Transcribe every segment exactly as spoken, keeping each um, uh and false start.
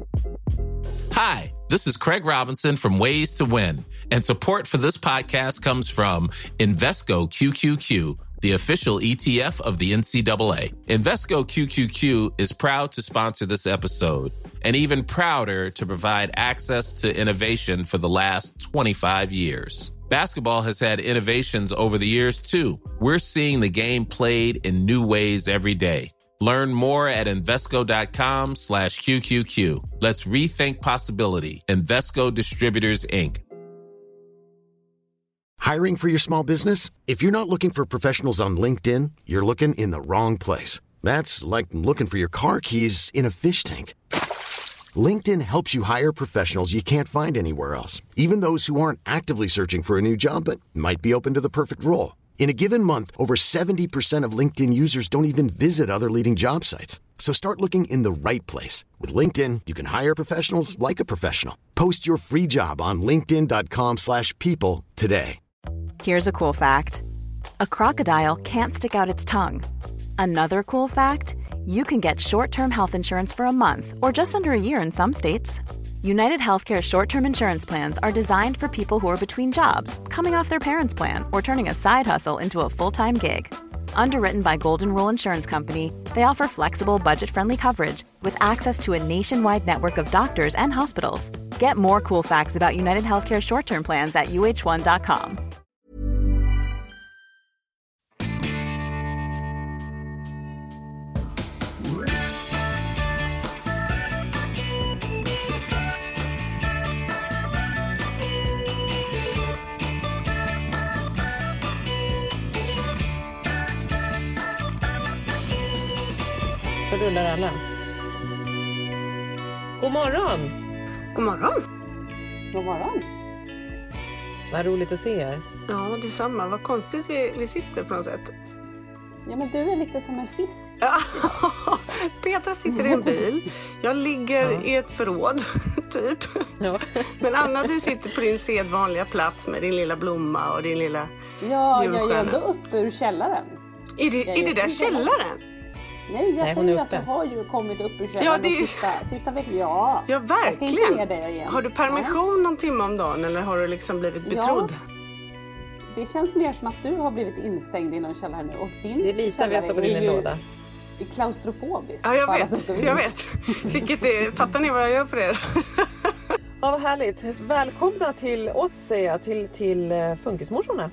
Hi, this is Craig Robinson from Ways to Win, and support for this podcast comes from Invesco Q Q Q, the official E T F of the N C double A. Invesco Q Q Q is proud to sponsor this episode, and even prouder to provide access to innovation for the last twenty-five years. Basketball has had innovations over the years, too. We're seeing the game played in new ways every day. Learn more at Invesco.com slash QQQ. Let's rethink possibility. Invesco Distributors, Incorporated. Hiring for your small business? If you're not looking for professionals on LinkedIn, you're looking in the wrong place. That's like looking for your car keys in a fish tank. LinkedIn helps you hire professionals you can't find anywhere else, even those who aren't actively searching for a new job but might be open to the perfect role. In a given month, over seventy percent of LinkedIn users don't even visit other leading job sites. So start looking in the right place. With LinkedIn, you can hire professionals like a professional. Post your free job on linkedin.com slash people today. Here's a cool fact. A crocodile can't stick out its tongue. Another cool fact, you can get short-term health insurance for a month or just under a year in some states. United Healthcare short-term insurance plans are designed for people who are between jobs, coming off their parents' plan, or turning a side hustle into a full-time gig. Underwritten by Golden Rule Insurance Company, they offer flexible, budget-friendly coverage with access to a nationwide network of doctors and hospitals. Get more cool facts about United Healthcare short-term plans at U H one dot com. Rullar alla. God morgon. God morgon. God morgon. Vad roligt att se er. Ja, detsamma. Vad konstigt vi, vi sitter på något sätt. Ja, men du är lite som en fisk. Ja. Petra sitter i en bil. Jag ligger ja. i ett förråd, typ. Ja. Men Anna, du sitter på din sedvanliga plats med din lilla blomma och din lilla ja, julstjärna. Ja, jag är ändå uppe ur källaren. Är det, är det där källaren? Nej, jag Nej, säger att du har ju kommit upp ur källaren ja, det... de sista, sista veckan. Ja, ja, verkligen. Jag ska inte det igen. Har du permission ja. någon timme om dagen eller har du liksom blivit betrodd? Ja. Det känns mer som att du har blivit instängd i någon källare nu. Och din det är Lisa vi har stått på din låda. Det är klaustrofobisk. Ja, jag vet. Jag vet. Vilket är, fattar ni vad jag gör för er? Ja, vad härligt. Välkomna till oss, säger jag, till, till uh, Funkismorsorna.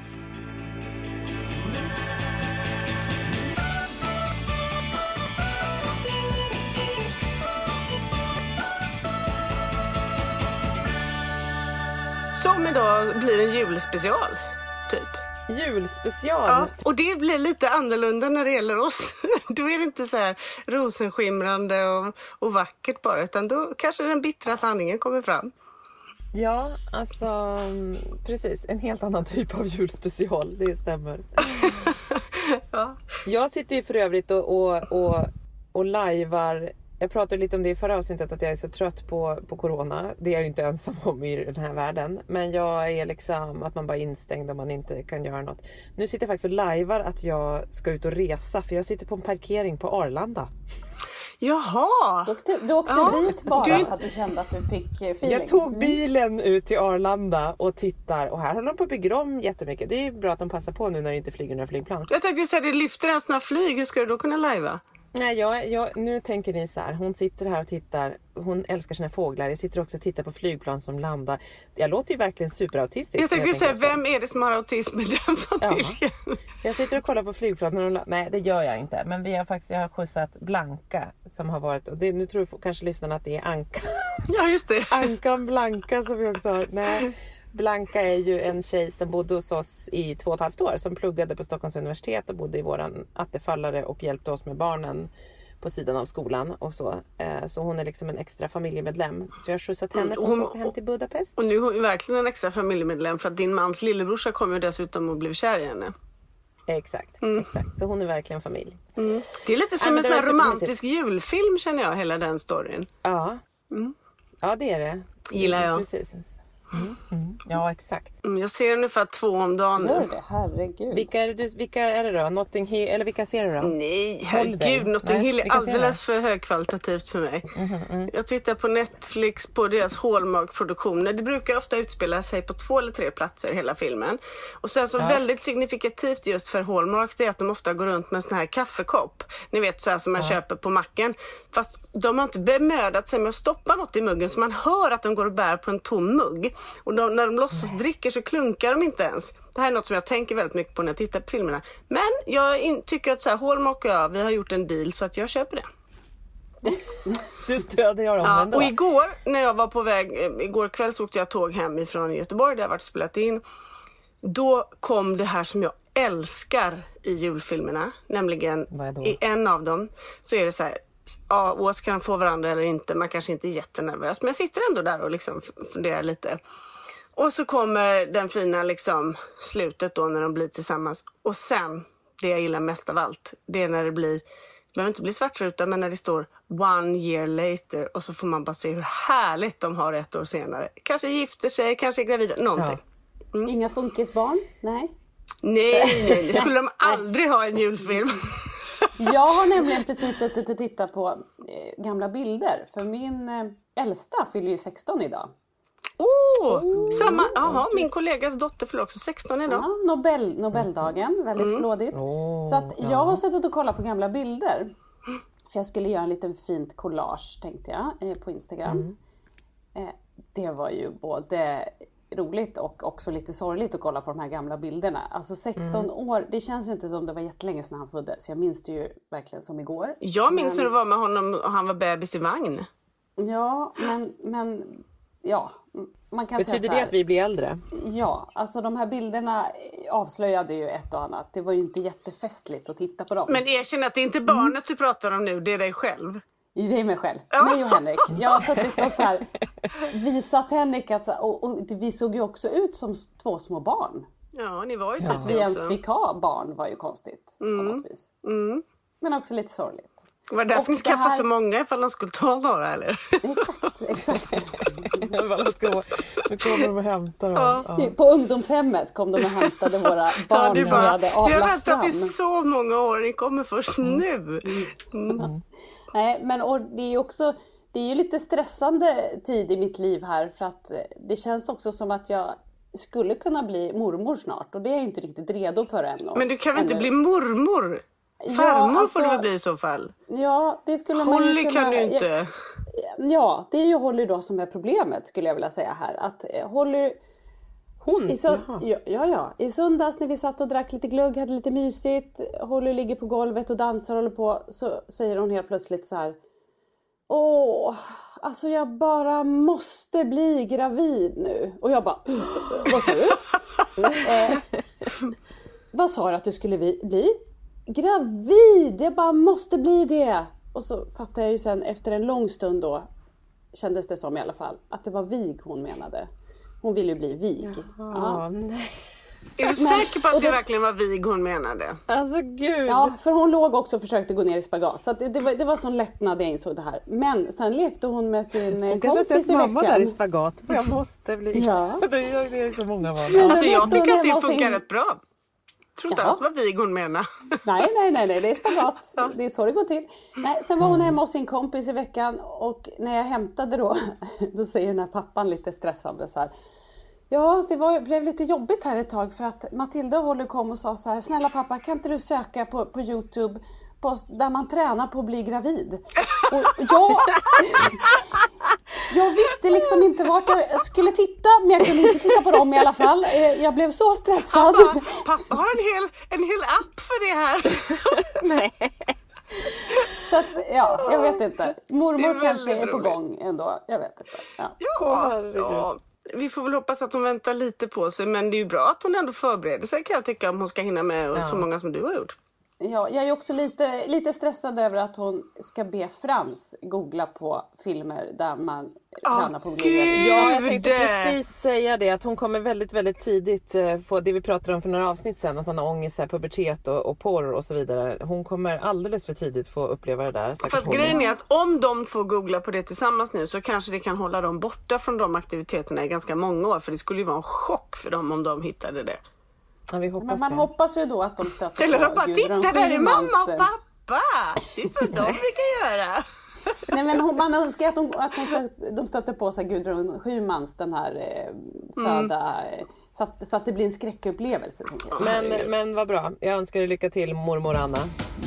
Som idag blir en julspecial, typ. Julspecial. Ja, och det blir lite annorlunda när det gäller oss. Då är det inte så här rosenskimrande och, och vackert bara, utan då kanske den bittra sanningen kommer fram. Ja, alltså precis. En helt annan typ av julspecial, det stämmer. Ja. Jag sitter ju för övrigt och, och, och, och lajvar. Jag pratade lite om det i förra avsnittet att jag är så trött på, på corona. Det är jag ju inte ensam om i den här världen. Men jag är liksom att man bara är instängd och man inte kan göra något. Nu sitter jag faktiskt och lajvar att jag ska ut och resa. För jag sitter på en parkering på Arlanda. Jaha! Du åkte, du åkte ja. dit bara du... för att du kände att du fick feeling. Jag tog bilen ut till Arlanda och tittar. Och här håller de på att bygga om jättemycket. Det är bra att de passar på nu när det inte flyger några flygplan. Jag tänkte ju säga att det lyfter ens några flyg. Hur ska du då kunna lajva? Nej, jag, jag, nu tänker ni så här. Hon sitter här och tittar. Hon älskar sina fåglar. Jag sitter också och tittar på flygplan som landar. Jag låter ju verkligen superautistisk. Jag tänkte ju säga, vem är det som har autism i den familjen? Ja. Jag sitter och kollar på flygplan. Och, nej, det gör jag inte. Men vi har faktiskt, jag har skjutsat Blanka som har varit. Och det, nu tror jag kanske lyssnarna att det är Anka. Ja, just det. Ankan Blanka som vi också har. Nej. Blanka är ju en tjej som bodde hos oss i två och ett halvt år. Som pluggade på Stockholms universitet och bodde i våran attefallare och hjälpte oss med barnen på sidan av skolan och så. Så hon är liksom en extra familjemedlem. Så jag har skjutsat henne och hon åker hem till Budapest. Och nu är hon verkligen en extra familjemedlem för att din mans lillebrorsa kommer ju dessutom och blev kär i henne. Exakt, mm. exakt. Så hon är verkligen familj. Mm. Det är lite som Nej, en sån här romantisk julfilm känner jag, hela den storyn. Ja, mm. ja det är det. Gillar jag. Precis. Mm, mm. Ja, exakt. Mm, jag ser ungefär två om dagen nu. Gör det, herregud. Vilka är det, vilka är det då? Notting Hill, eller vilka ser du då? Nej, herregud. Notting Hill är alldeles för högkvalitativt för mig. Mm, mm. Jag tittar på Netflix på deras Hallmark-produktioner. Det brukar ofta utspela sig på två eller tre platser i hela filmen. Och sen så ja. väldigt signifikativt just för Hallmark det är att de ofta går runt med en sån här kaffekopp. Ni vet så här som man ja. köper på macken. Fast de har inte bemödat sig med att stoppa något i muggen så man hör att de går och bär på en tom mugg. Och de, när de låtsas dricker så klunkar de inte ens. Det här är något som jag tänker väldigt mycket på när jag tittar på filmerna. Men jag in, tycker att så här, Hallmark och jag, vi har gjort en deal så att jag köper det. Du stöder jag dem ja, ändå. Och igår när jag var på väg, igår kväll så åkte jag tåg hem ifrån Göteborg där jag varit spelat in. Då kom det här som jag älskar i julfilmerna. Nämligen i en av dem så är det så här. Ja, åt kan få varandra eller inte. Man kanske inte är jättenervös. Men jag sitter ändå där och liksom funderar lite. Och så kommer den fina liksom slutet då när de blir tillsammans. Och sen, det jag gillar mest av allt, det är när det blir, det behöver inte bli svartruta, men när det står one year later. Och så får man bara se hur härligt de har ett år senare. Kanske gifter sig, kanske är gravida, någonting. Mm. Inga funkisbarn? Nej. Nej, nej, det skulle de aldrig ha i en julfilm. Jag har nämligen precis suttit och tittat på eh, gamla bilder. För min eh, äldsta fyller ju sexton idag. Åh, oh, samma, jaha, min kollegas dotter fyller också sexton idag. Ja, Nobel, Nobeldagen, väldigt mm. flådigt. Oh, så att jag ja. har suttit och kollat på gamla bilder. För jag skulle göra en liten fint collage, tänkte jag, eh, på Instagram. Mm. Eh, det var ju både roligt och också lite sorgligt att kolla på de här gamla bilderna. Alltså sexton mm. år, det känns ju inte som det var jättelänge sedan han föddes. Jag minns det ju verkligen som igår. Jag minns men... hur det var med honom och han var bebis i vagn. Ja, men, men ja, man kan Betyder säga så här, det att vi blir äldre? Ja, alltså de här bilderna avslöjade ju ett och annat. Det var ju inte jättefestligt att titta på dem. Men erkänn att det är inte barnet mm. du pratar om nu, det är dig själv. Det är mig själv, mig och Henrik. Jag har suttit och så här, visat Henrik att, och, och vi såg ju också ut som två små barn. Ja, ni var ju typ att vi ens fick ha barn var ju konstigt mm. på något vis. Mm. Men också lite sorgligt. Var det därför ni skaffade här... så många ifall de skulle ta några eller? Exakt, exakt. Nu kommer de och hämtar dem. Ja. På ungdomshemmet kom de och hämtade våra barn ja, bara, vi hade avlat vi har väntat fram. i så många år, ni kommer först nu. Mm. Mm. Nej, men och det är också det är ju lite stressande tid i mitt liv här för att det känns också som att jag skulle kunna bli mormor snart och det är jag inte riktigt redo för än. Men du kan väl inte bli mormor? Farmor ja, alltså, får du väl bli i så fall. Ja, det skulle Holly man ju kunna... kan du inte. Ja, det är ju Holly då som är problemet skulle jag vilja säga här. Att Holly... Hon? I så... ja, ja, ja. I söndags när vi satt och drack lite glögg, hade lite mysigt. Holly ligger på golvet och dansar och håller på. Så säger hon helt plötsligt så här. Åh, alltså jag bara måste bli gravid nu. Och jag bara, vad sa du? eh, vad sa du att du skulle bli? Gravid! Jag bara måste bli det. Och så fattade jag ju sen efter en lång stund då, kändes det som i alla fall, att det var vig hon menade. Hon ville ju bli vig. Ja. Nej. Är du säker på att det, det verkligen var vig hon menade? Alltså gud. Ja, för hon låg också och försökte gå ner i spagat. Så att det, det, var, det var sån lättnad jag insåg det här. Men sen lekte hon med sin hon kompis i veckan. Hon mamma där i spagat. Jag måste bli. Ja. Det är så många val. Alltså jag tycker att det funkar sin... rätt bra. Jag tror inte ja. alls vad vig hon menar. Nej, nej, nej, nej, det är spagat. Ja. Det är så det går till. Nej, sen var hon hemma hos sin kompis i veckan. Och när jag hämtade då, då säger den här pappan lite stressande så här. Ja, det var, blev lite jobbigt här ett tag för att Matilda och Holly kom och sa så här. Snälla pappa, kan inte du söka på, på YouTube på, där man tränar på att bli gravid? Och jag, jag visste liksom inte vart jag skulle titta, men jag kunde inte titta på dem i alla fall. Jag blev så stressad. Pappa, pappa har en hel, en hel app för det här. Nej. Så att, ja, jag vet inte. Mormor är kanske är på gång ändå. Jag vet inte. Ja, ja, ja. Vi får väl hoppas att hon väntar lite på sig. Men det är ju bra att hon ändå förbereder sig kan jag tycka om hon ska hinna med ja. så många som du har gjort. Ja, jag är också lite, lite stressad över att hon ska be Frans googla på filmer där man oh, tränar på glögg. Ja, jag tänkte precis säga det. Att hon kommer väldigt, väldigt tidigt få det vi pratade om för några avsnitt sedan. Att man har ångest, här, pubertet och, och porr och så vidare. Hon kommer alldeles för tidigt få uppleva det där. Fast grejen är att om de får googla på det tillsammans nu så kanske det kan hålla dem borta från de aktiviteterna i ganska många år. För det skulle ju vara en chock för dem om de hittade det. Ja, vi hoppas Men man det. hoppas ju då att de stöter Eller på de bara, Gudrun titta där är mamma Schymans- och pappa! Det är så de brukar göra. Nej, men hon, man önskar att, de, att de, stöter, de stöter på sig Gudrun Schymans den här eh, föda, mm. så, att, så att det blir en skräckupplevelse. Jag. Men, men vad bra, jag önskar dig lycka till, mormor Anna.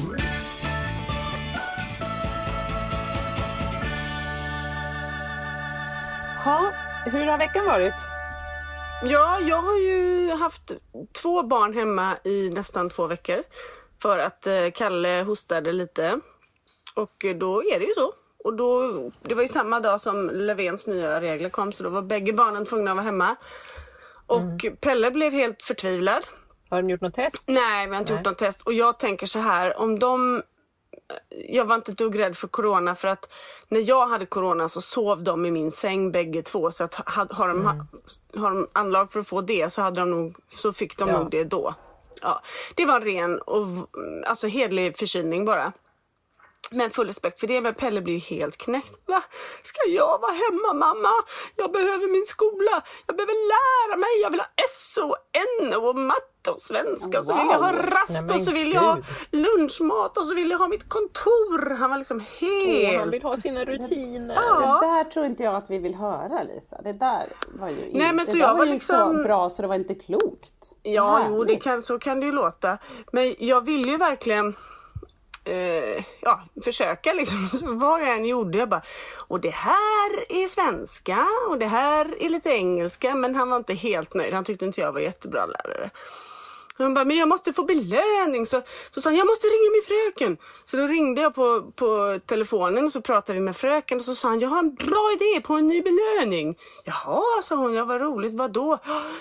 Ha, hur har veckan varit? Ja, jag har ju haft två barn hemma i nästan två veckor. För att eh, Kalle hostade lite. Och eh, då är det ju så. Och då, det var ju samma dag som Löfvens nya regler kom. Så då var bägge barnen tvungna att vara hemma. Och mm. Pelle blev helt förtvivlad. Har de gjort något test? Nej, vi har inte Nej. gjort något test. Och jag tänker så här, om de... Jag var inte dugg rädd för corona för att när jag hade corona så sov de i min säng bägge två. Så att har de, mm. har de anlag för att få det så, hade de nog, så fick de ja. nog det då. Ja, det var en ren och alltså hedlig förkylning bara. Men full respekt för det, men Pelle blir ju helt knäckt. Va? Ska jag vara hemma, mamma? Jag behöver min skola. Jag behöver lära mig. Jag vill ha S O, N O och matte och svenska. Och så vill jag ha rast. Nej, och så vill Gud. jag ha lunchmat. Och så vill jag ha mitt kontor. Han var liksom helt... Oh, han vill ha sina rutiner. Ja. Det där tror inte jag att vi vill höra, Lisa. Det där var ju, Nej, men det så där jag var var ju liksom... så bra så det var inte klokt. Ja, jo, det kan, så kan det ju låta. Men jag vill ju verkligen... Uh, ja, försöka liksom. Så vad jag än gjorde, jag bara, och det här är svenska och det här är lite engelska, men han var inte helt nöjd. Han tyckte inte jag var jättebra lärare. Han bara, men jag måste få belöning. Så, så sa han, jag måste ringa min fröken. Så då ringde jag på, på telefonen och så pratade vi med fröken. Och så sa han, jag har en bra idé på en ny belöning. Jaha, sa hon, ja vad roligt, vadå?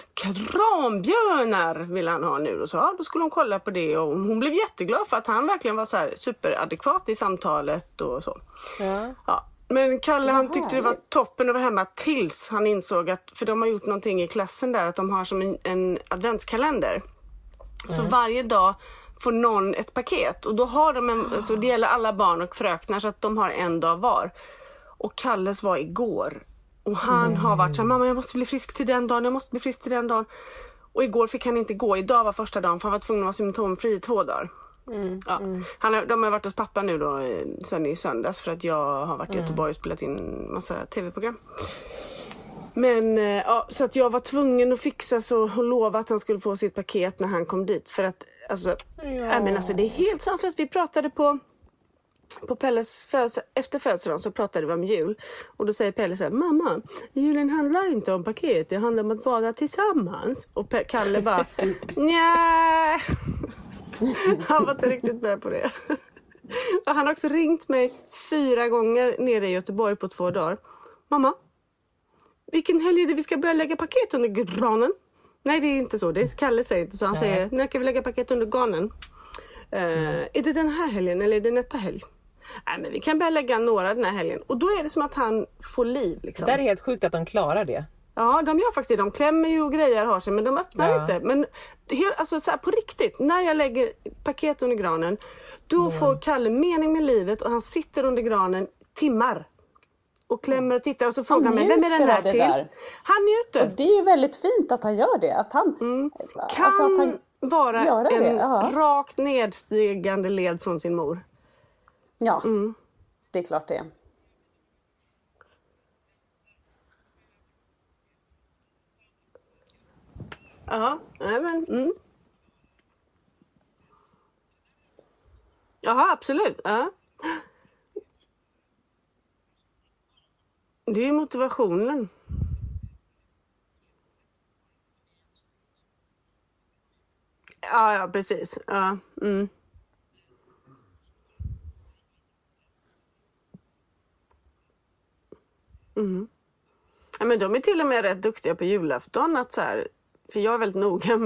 Krambjörnar vill han ha nu. Och så, ja, då skulle hon kolla på det. Och hon blev jätteglad för att han verkligen var så här superadekvat i samtalet och så. Ja. Ja. Men Kalle, han tyckte det var toppen att vara hemma tills han insåg att, för de har gjort någonting i klassen där, att de har som en, en adventskalender. Så mm. varje dag får någon ett paket. Och då har de en, oh. så det gäller alla barn och fröknar, så att de har en dag var. Och Kalles var igår. Och han mm. har varit så här, mamma jag måste bli frisk till den dagen, jag måste bli frisk till den dagen. Och igår fick han inte gå, idag var första dagen, för han var tvungen att vara symptomfri i två dagar. Mm. Ja. Mm. Han har, de har varit hos pappa nu då, sen i söndags, för att jag har varit i mm. Göteborg och spelat in massa tv-program. Men ja, så att jag var tvungen att fixa så och lova att han skulle få sitt paket när han kom dit. För att, alltså, ja. äh, men alltså det är helt sanslöst. Vi pratade på, på Pelles födsel, efter födelsedagen så pratade vi om jul. Och då säger Pelle så här, mamma, julen handlar inte om paket, det handlar om att vara tillsammans. Och Pe- Kalle bara, nja. Han var inte riktigt med på det. Och han har också ringt mig fyra gånger nere i Göteborg på två dagar. Mamma, vilken helg är det vi ska börja lägga paket under granen? Nej, det är inte så. Det är Kalle säger inte så. Han Nej. säger, när kan vi lägga paket under granen? Uh, mm. Är det den här helgen eller är det nästa helg? Nej, men vi kan börja lägga några den här helgen. Och då är det som att han får liv. Liksom. Det är helt sjukt att de klarar det. Ja, de gör faktiskt det. De klämmer ju och grejer har sig, men de öppnar ja. inte. Men helt, alltså, så här, på riktigt, när jag lägger paket under granen, då mm. får Kalle mening med livet och han sitter under granen timmar. Och klämmer och tittar och så frågar han mig, vem är den här till? Där. Han njuter. Och det är väldigt fint att han gör det. Att han, mm. Kan alltså att han vara en rakt nedstigande led från sin mor. Ja, mm. det är klart det. Ja, men mm. Jaha, absolut. Ja. Det är motivationen. Ja, ja, precis. Ja, mm. Mm. Ja, men de är till och med rätt duktiga på julafton. Att så här, för jag är väldigt noga med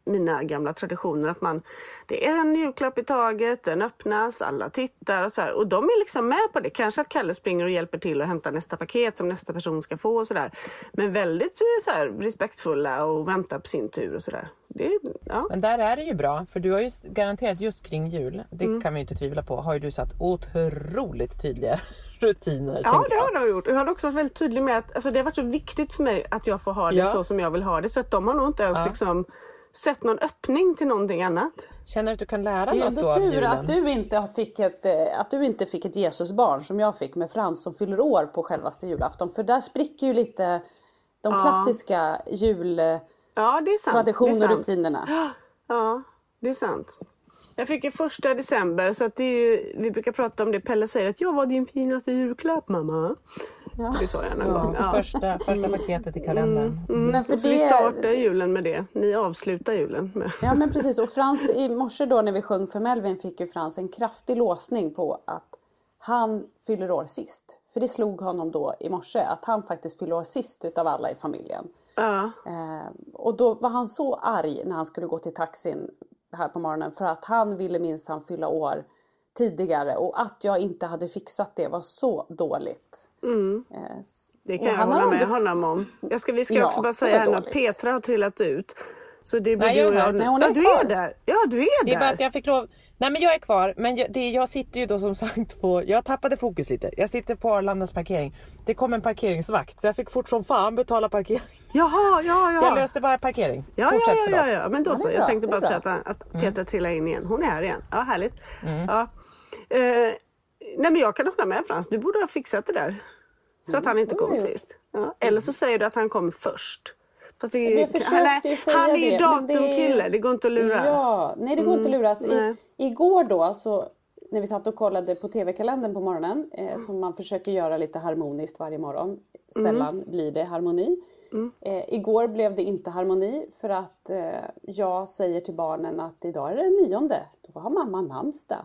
mina gamla traditioner. Att man, det är en julklapp i taget, den öppnas, alla tittar och så här. Och de är liksom med på det. Kanske att Kalle springer och hjälper till och hämtar nästa paket som nästa person ska få och sådär. Men väldigt så här, respektfulla och väntar på sin tur och sådär. Ja. Men där är det ju bra, för du har ju garanterat just kring jul, det mm. kan vi inte tvivla på, har ju du satt otroligt tydliga rutiner. Ja, det har jag gjort. Jag har också varit väldigt tydlig med att alltså, det har varit så viktigt för mig att jag får ha det ja. så som jag vill ha det. Så att de har nog inte ens ja. liksom, sett någon öppning till någonting annat. Känner du att du kan lära något då av julen? Det är tur att du inte fick ett, att du inte fick ett Jesusbarn som jag fick med Frans som fyller år på självaste julafton. För där spricker ju lite de ja. klassiska jul... Ja, det är sant. Tradition och rutinerna. Ja, det är sant. Jag fick ju första december så att det är ju, vi brukar prata om det. Pelle säger att jag var din finaste julklapp, mamma. Ja. Det sa jag någon ja, gång. Ja. Första, första paketet i kalendern. Mm, mm. Men för det... Vi startar julen med det. Ni avslutar julen med. Ja, men precis. Och Frans i morse då när vi sjöng för Melvin fick ju Frans en kraftig låsning på att han fyller år sist. För det slog honom då i morse att han faktiskt fyller år sist utav alla i familjen. Ja. Eh, och då var han så arg när han skulle gå till taxin här på morgonen. För att han ville minsann fylla år tidigare. Och att jag inte hade fixat det var så dåligt. Mm. Eh, det kan jag hålla med honom om. Jag ska, vi ska ja, också bara säga här att Petra har trillat ut. Så det borde Nej, jag är jag... Nej, hon är ja, du är där. Ja, du är det där. är bara att jag fick lov... Nej, men jag är kvar. Men jag, det, jag sitter ju då som sagt på... Jag tappade fokus lite. Jag sitter på Arlandas parkering. Det kom en parkeringsvakt. Så jag fick fort som fan betala parkering. Jaha, ja, ja. Så jag löste bara parkering. Ja, Fortsätt ja, ja, ja, ja. Men då ja, så. Jag bra, tänkte bara säga att, att Petra mm. trillar in igen. Hon är här igen. Ja, härligt. Mm. Ja. Eh, nej, men jag kan hålla med Frans. Du borde ha fixat det där. Så att han inte kom mm. sist. Ja. Eller så säger du att han kom först. Fast det, jag han är, han är ju datumkille, det, det går inte att lura. Ja, nej det går mm, inte att luras. I, igår då, så, när vi satt och kollade på tv-kalendern på morgonen, eh, som man försöker göra lite harmoniskt varje morgon. Sällan mm. blir det harmoni. Mm. Eh, igår blev det inte harmoni för att eh, jag säger till barnen att idag är det nionde. Då har mamma namnsdag.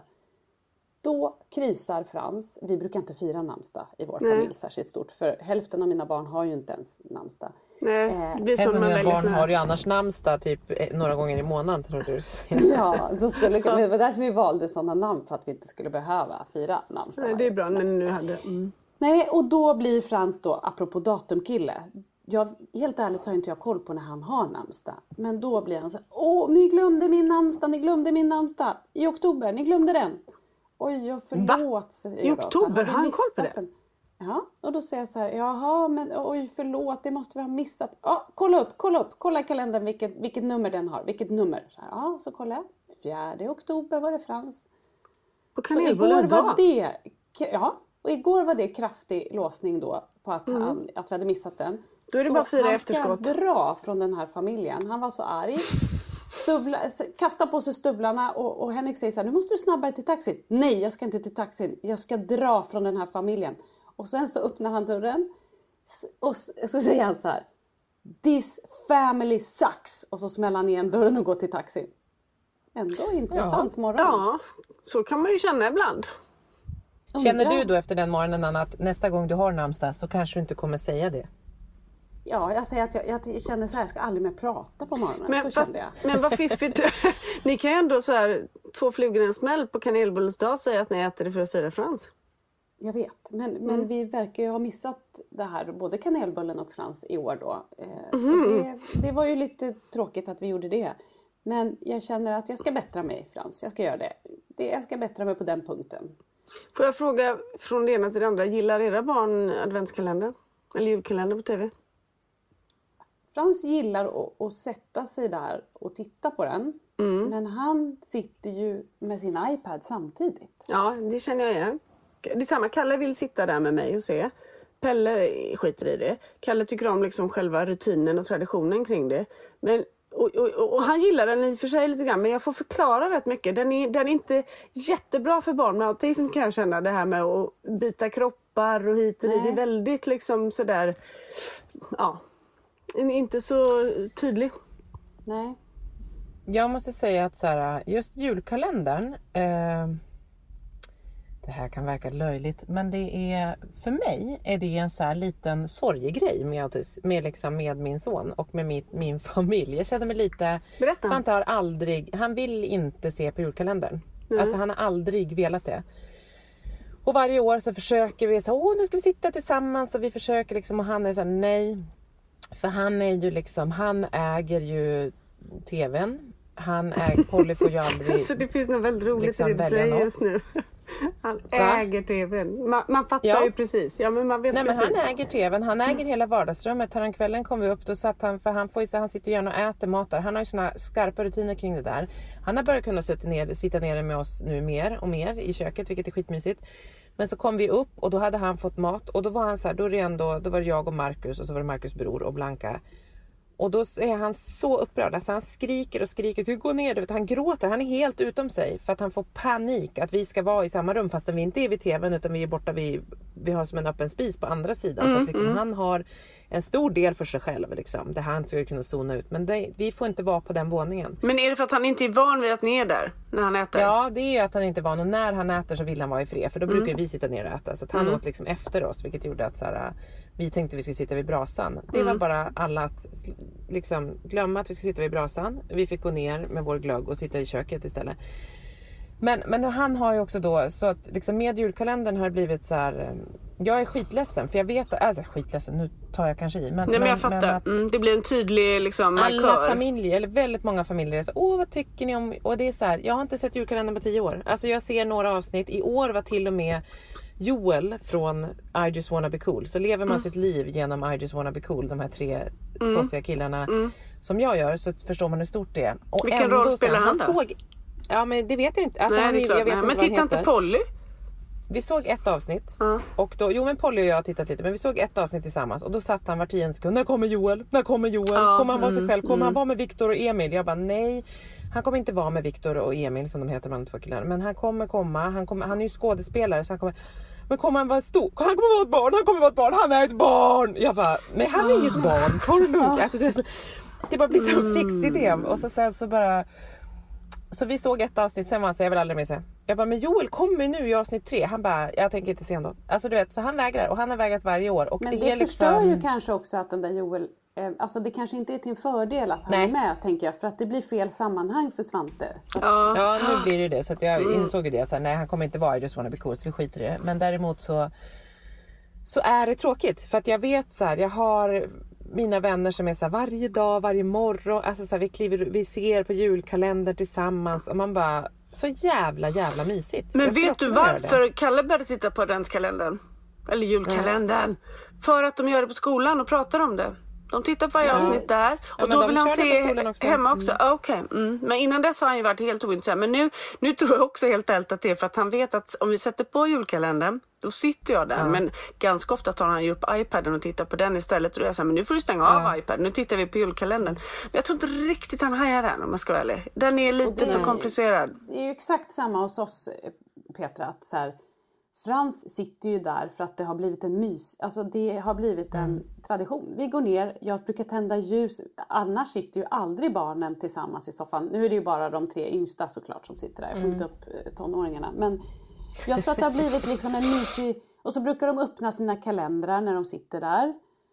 Då krisar Frans. Vi brukar inte fira namnsdag i vår Nej. familj särskilt stort. För hälften av mina barn har ju inte ens namnsdag. Nej, det blir så man mina barn har ju annars namnsdag typ några gånger i månaden, tror du. Ja, så skulle, det var därför vi valde sådana namn, för att vi inte skulle behöva fira namnsdag. Nej, det är bra, men nu hade... Mm. Nej, och då blir Frans då, apropå datumkille. Jag, helt ärligt har inte jag koll på när han har namnsdag. Men då blir han så här: åh, ni glömde min namnsdag, ni glömde min namnsdag. I oktober, ni glömde den. Oj, jag förlåt. Va? I oktober, har han koll på det? Den. Ja, och då säger jag så här: jaha, men oj, förlåt, det måste vi ha missat. Ja, kolla upp, kolla upp, kolla i kalendern vilket, vilket nummer den har, vilket nummer. Så här, ja, så kollar jag. Fjärde oktober var det Frans. På kanelbullens dag? Det, ja, och igår var det kraftig låsning då på att, mm. han, att vi hade missat den. Då är det så bara fyra efterskott. Han ska dra från den här familjen. Han var så arg. Stövla, kasta på sig stövlarna och, och Henrik säger så här: nu måste du snabbare till taxin. Nej, jag ska inte till taxin. Jag ska dra från den här familjen. Och sen så öppnar han dörren och så säger han så här: this family sucks. Och så smäller han igen dörren och går till taxin. Ändå intressant ja. morgon. Ja, så kan man ju känna ibland. Känner du då efter den morgonen att nästa gång du har namnsdag så kanske du inte kommer säga det? Ja, jag säger att jag, jag känner så här: jag ska aldrig mer prata på morgonen. Men, så fast, kände jag. Men vad fiffigt. Ni kan ju ändå så här, två flugor i en smäll på kanelbullens dag säga att ni äter det för att fira Frans. Jag vet, men, men mm. vi verkar ju ha missat det här, både kanelbullen och Frans i år då. Eh, mm. och det, det var ju lite tråkigt att vi gjorde det. Men jag känner att jag ska bättra mig, Frans. Jag ska göra det. det jag ska bättra mig på den punkten. Får jag fråga från det ena till det andra, gillar era barn adventskalender? Eller julkalender på tv? Frans gillar att, att sätta sig där och titta på den. Mm. Men han sitter ju med sin iPad samtidigt. Ja, det känner jag igen. Det är samma, Kalle vill sitta där med mig och se. Pelle skiter i det. Kalle tycker om liksom själva rutinen och traditionen kring det. Men, och, och, och han gillar den i och för sig lite grann, men jag får förklara rätt mycket. Den är, den är inte jättebra för barn med autism, kan jag känna, det här med att byta kroppar och hit och dit. Det är väldigt liksom sådär, ja, inte så tydlig. Nej. Jag måste säga att så här, just julkalendern... Eh... det här kan verka löjligt, men det är, för mig är det en så här liten sorgegrej med autism, med, liksom, med min son och med min, min familj. Jag känner mig lite... Berätta. Svante har aldrig, han vill inte se på julkalendern. Mm. Alltså han har aldrig velat det. Och varje år så försöker vi så åh nu ska vi sitta tillsammans och vi försöker liksom, och han är så här, nej. För han är ju liksom, han äger ju tvn. Han äger, Polly får ju aldrig... Så det finns något väldigt roligt liksom, i det du säger något. Just nu. Han Va? äger tvn. Man, man fattar ja. ju precis. Ja, men man vet Nej, precis. Men han äger tvn. Han äger mm. hela vardagsrummet. Här en kvällen kom vi upp. Då satt han, för han, får ju, så han sitter ju gärna och äter mat där. Han har ju såna skarpa rutiner kring det där. Han har börjat kunna sitta ner, sitta ner med oss nu mer och mer i köket. Vilket är skitmysigt. Men så kom vi upp och då hade han fått mat. Och då var han så här, då, är det ändå, då var det jag och Marcus. Och så var det Marcus bror och Blanka. Och då är han så upprörd. Alltså han skriker och skriker. Du går ner. Du vet, han gråter. Han är helt utom sig. För att han får panik. Att vi ska vara i samma rum. Fast vi inte är vid tvn. Utan vi är borta vid... Vi har som en öppen spis på andra sidan. Mm, så att liksom, mm. han har en stor del för sig själv. Liksom, där han ska kunna zona ut. Men det, vi får inte vara på den våningen. Men är det för att han inte är van vid att ni är där? När han äter? Ja, det är ju att han inte är van. Och när han äter så vill han vara i fred. För då brukar mm. vi sitta ner och äta. Så att han mm. åt liksom efter oss. Vilket gjorde att så här, vi tänkte att vi skulle sitta vid brasan. Det mm. var bara alla att liksom, glömma att vi ska sitta vid brasan. Vi fick gå ner med vår glögg och sitta i köket istället. Men, men han har ju också då, så att liksom med julkalendern har det blivit så här, jag är skitledsen för jag vet, alltså skitledsen, nu tar jag kanske i. Men, Nej, men, men jag fattar, men att mm, det blir en tydlig liksom markör. Alla familjer, eller väldigt många familjer är så, åh vad tycker ni om, och det är så här, jag har inte sett julkalendern på tio år. Alltså jag ser några avsnitt, i år var till och med Joel från I Just Wanna Be Cool. Så lever man mm. sitt liv genom I Just Wanna Be Cool, de här tre mm. tossiga killarna mm. som jag gör, så förstår man hur stort det är. Och vilken roll spelar han, han då? Såg, ja men det vet jag inte. Alltså, nej, han, det är klart, jag vet nej. inte Men titta inte Polly. Vi såg ett avsnitt mm. och då, jo men Polly och jag har tittat lite, men vi såg ett avsnitt tillsammans och då satt han var tionde sekund, när kommer Joel? När kommer Joel? Mm. Kommer han vara sig själv? Kommer mm. han vara med Viktor och Emil? Jag bara nej, han kommer inte vara med Viktor och Emil som de heter, de två killarna, men han kommer komma, han, kommer, han är ju skådespelare så han kommer, men kommer han vara stor? Han kommer vara ett barn, han kommer vara ett barn, han är ett barn! Jag bara, nej han är inget barn, ta det lugnt. Alltså, det, det bara blir så mm. fix idé och så sen så bara... Så vi såg ett avsnitt, sen var han så jag vill aldrig mer se. Jag bara, men Joel kommer nu i avsnitt tre. Han bara, jag tänker inte se ändå. Alltså du vet, så han vägrar. Och han har vägrat varje år. Och men det, det är förstör liksom... ju kanske också att den där Joel... Eh, alltså det kanske inte är till en fördel att han Nej. är med, tänker jag. För att det blir fel sammanhang för Svante. Så att... ja. ja, nu blir det det. Så att jag mm. insåg ju det. Så här, nej, han kommer inte vara I Just Wanna Be Cool, så vi skiter i det. Men däremot så... Så är det tråkigt. För att jag vet så här, jag har... mina vänner som är så här, varje dag, varje morgon, alltså så här, vi kliver, vi ser på julkalendern tillsammans och man bara, så jävla jävla mysigt. Men vet du varför Kalle började titta på adventskalendern? Eller julkalendern? Mm. För att de gör det på skolan och pratar om det. De tittar på varje ja. avsnitt där. Och ja, då vill han se också. hemma också. Mm. Okej. Okay. Mm. Men innan dess har han ju varit helt ointresserad. Men nu, nu tror jag också helt ärligt att det är för att han vet att om vi sätter på julkalendern, då sitter jag där. Ja. Men ganska ofta tar han ju upp iPaden och tittar på den istället. Och då är jag så här, men nu får du stänga ja. av iPaden. Nu tittar vi på julkalendern. Men jag tror inte riktigt han hajar den, om man ska vara ärlig. Den är lite för komplicerad. Det är ju exakt samma hos oss, Petra. Att så här, Frans sitter ju där för att det har blivit en mys. Alltså det har blivit en mm. tradition. Vi går ner, jag brukar tända ljus. Annars sitter ju aldrig barnen tillsammans i soffan. Nu är det ju bara de tre yngsta såklart som sitter där. Jag får mm. inte upp tonåringarna. Men jag tror att det har blivit liksom en mysig... Och så brukar de öppna sina kalendrar när de sitter där.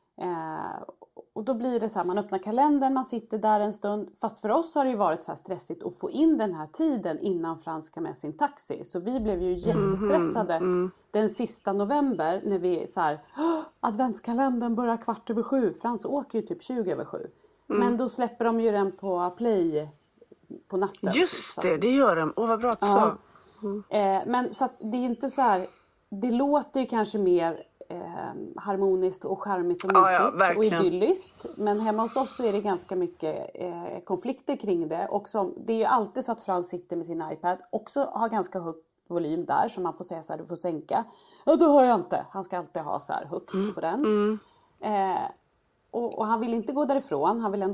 Eh, och då blir det så här, man öppnar kalendern, man sitter där en stund. Fast för oss har det ju varit så här stressigt att få in den här tiden innan Frans ska med sin taxi. Så vi blev ju jättestressade mm, mm. den sista november när vi så här, adventskalendern börjar kvart över sju. Frans åker ju typ tjugo över sju. Mm. Men då släpper de ju den på Play på natten. Just det, det gör de. Åh, vad bra att du ja. sa. Mm. Eh, men så att det är ju inte så här, det låter ju kanske mer eh, harmoniskt och charmigt och mysigt ja, ja, och idylliskt. Men hemma hos oss så är det ganska mycket eh, konflikter kring det. Och som, det är ju alltid så att Frans sitter med sin iPad, också har ganska hög volym där, så man får säga så här, du får sänka. Ja, då har jag inte. Han ska alltid ha så här högt mm. på den. Mm. Eh, och, och han vill inte gå därifrån, han vill ändå sitta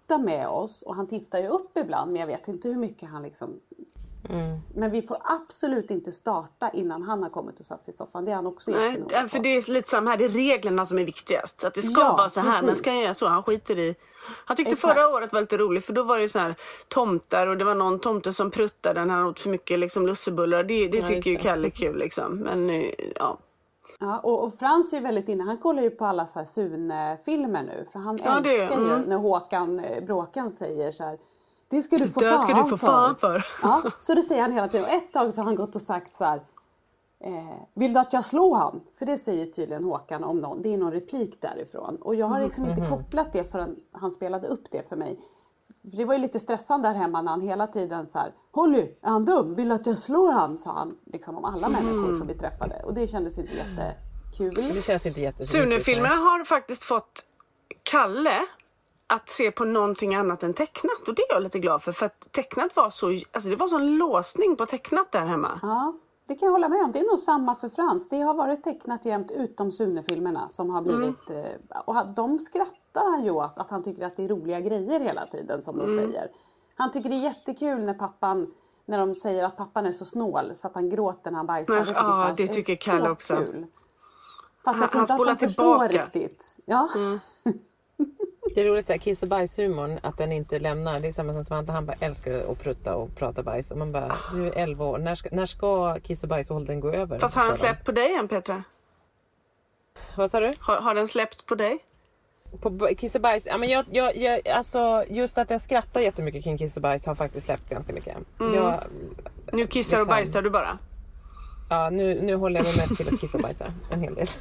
sitta med oss. Och han tittar ju upp ibland, men jag vet inte hur mycket han liksom... Mm. Men vi får absolut inte starta innan han har kommit och satt sig i soffan. Det är han också jättenoga på. För det är lite samma här, det är reglerna som är viktigast. Att det ska ja, vara så här, precis. Men ska jag göra så? Han skiter i... Han tyckte Exakt. förra året var lite roligt, för då var det så här tomtar och det var någon tomte som pruttade när han åt för mycket liksom lussebullar. Det, det ja, tycker ju Kalle är kul liksom. Men ja... Ja, och, och Frans är ju väldigt inne. Han kollar ju på alla så här Sune-filmer nu. För han ja, älskar mm. ju när Håkan Bråkan säger så här: det ska du få det fan ska du få för. fan för. Ja, så det säger han hela tiden. Och ett tag så har han gått och sagt så här: eh, vill du att jag slår han? För det säger tydligen Håkan om någon. Det är någon replik därifrån. Och jag har liksom mm. inte kopplat det förrän han spelade upp det för mig. För det var ju lite stressande där hemma när han hela tiden så här: Holly, är han dum? Vill du att jag slår han? Sa han liksom om alla människor mm. som vi träffade. Och det kändes ju inte jättekul. Det känns inte jättekul. Sune-filmerna har faktiskt fått Kalle att se på någonting annat än tecknat. Och det är jag lite glad för. För att tecknat var så... Alltså det var sån låsning på tecknat där hemma. Ja, det kan jag hålla med om. Det är nog samma för Frans. Det har varit tecknat jämt utom Sune-filmerna som har blivit... Mm. Och de skrattar han ju åt att han tycker att det är roliga grejer hela tiden som de mm. säger. Han tycker det är jättekul när pappan... När de säger att pappan är så snål så att han gråter när han bajsar. Men, det tycker, ja, det tycker Kalle också. Kul. Fast jag tror inte att han förstår riktigt. Ja. Mm. Det är roligt att kiss- och bajshumorn, att den inte lämnar. Det är samma som Svante, han bara älskar att prutta och prata bajs. Och man bara, du är elva år, när ska, när ska kiss- och bajsåldern gå över? Fast har den släppt på dig än, Petra? Vad sa du? Har, har den släppt på dig? På kiss och bajs? Ja, men jag, jag, jag, alltså, just att jag skrattar jättemycket kring kiss och bajs har faktiskt släppt ganska mycket. Mm. Jag, nu kissar liksom, och bajsar du bara? Ja, nu, nu håller jag mig mest till att kissa och bajsa en hel del.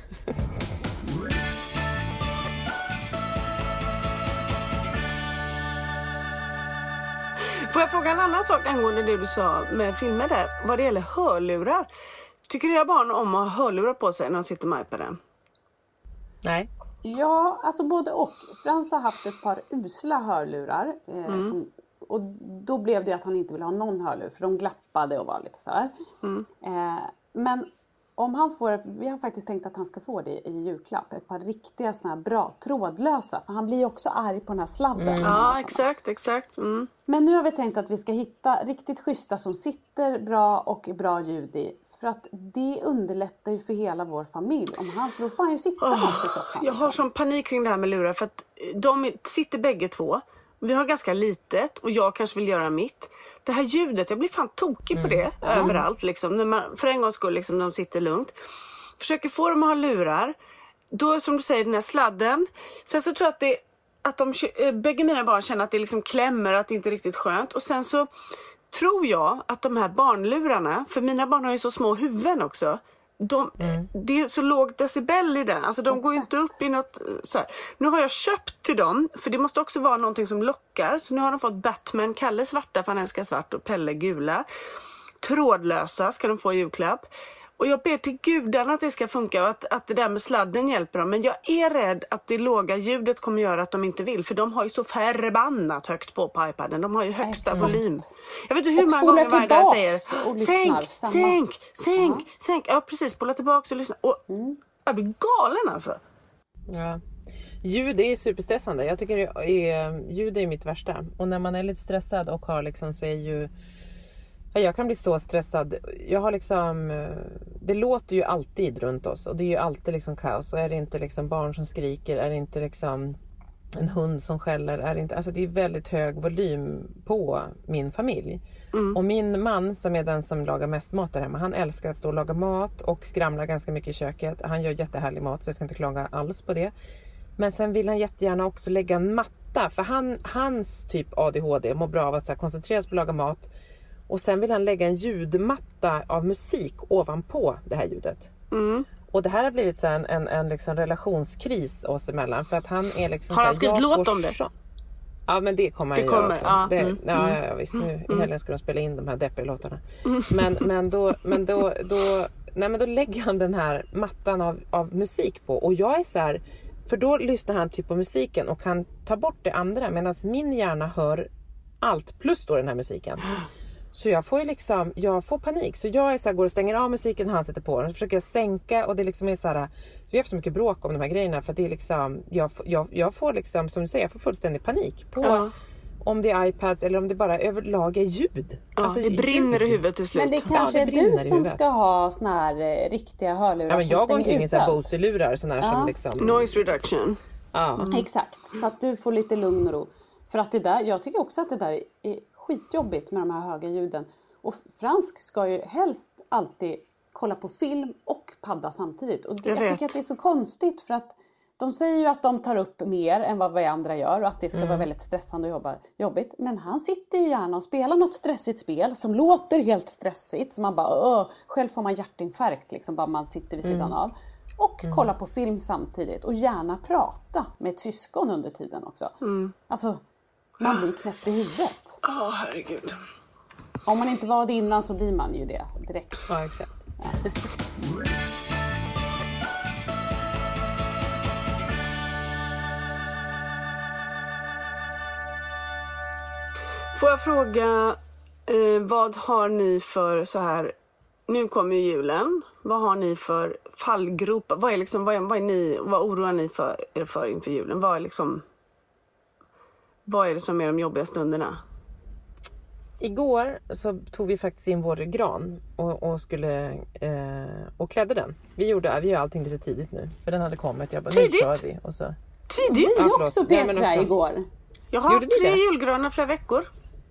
Får jag fråga en annan sak angående det du sa med filmer där? Vad det gäller hörlurar. Tycker era barn om att ha hörlurar på sig när de sitter med iPaden? Nej. Ja, alltså både och. Frans har haft ett par usla hörlurar. Eh, mm. som, och då blev det att han inte ville ha någon hörlur. För de glappade och var lite så här. Mm. Eh, men om han får, vi har faktiskt tänkt att han ska få det i julklapp. Ett par riktiga såna här bra trådlösa. För han blir ju också arg på den här sladden. Mm. Ja, exakt, exakt. Mm. Men nu har vi tänkt att vi ska hitta riktigt schyssta som sitter bra och bra ljud i. För att det underlättar ju för hela vår familj. Om han, för då får han ju sitta oh, här så Jag har sån panik kring det här med lurar. För att de sitter bägge två. Vi har ganska litet och jag kanske vill göra mitt. Det här ljudet, jag blir fan tokig på det mm. överallt. Liksom, när man, för en gång skull, liksom, de sitter lugnt. Försöker få dem att ha lurar. Då, som du säger, den här sladden. Sen så tror jag att, det, att de, bägge mina barn känner att det liksom klämmer, att det inte är riktigt skönt. Och sen så tror jag att de här barnlurarna, för mina barn har ju så små huvuden också. De, mm. Det är så låg decibel i den. Alltså de Exakt. Går ju inte upp i något så här. Nu har jag köpt till dem, för det måste också vara någonting som lockar. Så nu har de fått Batman, Kalle svarta för han älskar svart och Pelle gula. Trådlösa ska de få i julklapp. Och jag ber till gudarna att det ska funka och att, att det där med sladden hjälper dem. Men jag är rädd att det låga ljudet kommer göra att de inte vill. För de har ju så förbannat högt på på iPaden. De har ju högsta Exakt. Volym. Jag vet inte hur många gånger varje dag säger sänk, sänk, sänk, uh-huh. sänk. Ja, precis. Spola tillbaka och lyssna. Och mm. jag blir galen alltså. Ja. Ljud är superstressande. Jag tycker är, ljud är mitt värsta. Och när man är lite stressad och har liksom, så är ju... Jag kan bli så stressad. Jag har liksom, det låter ju alltid runt oss. Och det är ju alltid liksom kaos. Och är det inte liksom barn som skriker. Är det inte liksom en hund som skäller. Är det, inte, alltså det är väldigt hög volym på min familj. Mm. Och min man som är den som lagar mest mat där hemma. Han älskar att stå och laga mat. Och skramlar ganska mycket i köket. Han gör jättehärlig mat så jag ska inte klaga alls på det. Men sen vill han jättegärna också lägga en matta. För han, hans typ A D H D mår bra av att så här, koncentreras på att laga mat. Och sen vill han lägga en ljudmatta av musik ovanpå det här ljudet. Mm. Och det här har blivit så en, en, en liksom relationskris oss emellan. För att han är liksom... Har han skrivit låt om det? Så... Ja, men det kommer han det kommer, också. Ja, det, mm, ja, mm, ja, visst. Nu mm, i helgen skulle de spela in de här deppiga låtarna. Mm. Men, men, då, men, då, då, nej, men då lägger han den här mattan av, av musik på. Och jag är så här... För då lyssnar han typ på musiken och kan ta bort det andra. Medan min hjärna hör allt plus då den här musiken. Så jag får ju liksom, jag får panik. Så jag är så här, går och stänger av musiken, han sätter på den. Så försöker jag sänka och det liksom är så här, så vi har haft så mycket bråk om de här grejerna. För det är liksom, jag, jag, jag får liksom, som du säger, jag får fullständig panik på ja. Om det är iPads eller om det bara överlag är ljud. Ja, alltså, det brinner ljud. I huvudet till slut. Men det kanske ja, det är du som ska ha såna här eh, riktiga hörlurar ja, men jag går omkring i såna här Bose-lurar. Såna här ja. Som liksom... Noise reduction. Ja. Mm. Exakt, så att du får lite lugn och ro. För att det där, jag tycker också att det där är skitjobbigt med de här höga ljuden. Och Fransk ska ju helst alltid kolla på film och padda samtidigt. Och det, jag, jag tycker att det är så konstigt för att de säger ju att de tar upp mer än vad vi andra gör och att det ska mm. vara väldigt stressande och jobba, jobbigt. Men han sitter ju gärna och spelar något stressigt spel som låter helt stressigt. Så man bara, åh, själv får man hjärtinfarkt liksom, bara man sitter vid sidan mm. av. Och mm. kolla på film samtidigt och gärna prata med ett syskon under tiden också. Mm. Alltså, man blir knäpp i huvudet. Ja, oh, herregud. Om man inte var det innan så blir man ju det direkt. Ja, exakt. Ja. Får jag fråga, eh, vad har ni för så här, nu kommer ju julen, vad har ni för fallgropar, vad är liksom, vad är, vad är ni, vad oroar ni för, er för inför julen, vad är liksom, vad är det som är de jobbiga stunderna? Igår så tog vi faktiskt in vår gran och, och skulle eh, och klädde den. Vi gjorde vi gör allting lite tidigt nu, för den hade kommit. Jag bara, tidigt? Nu kör vi. Och så. Tidigt? Vi ja, också Petra ja, också, igår. Jag har haft tre julgranar flera veckor.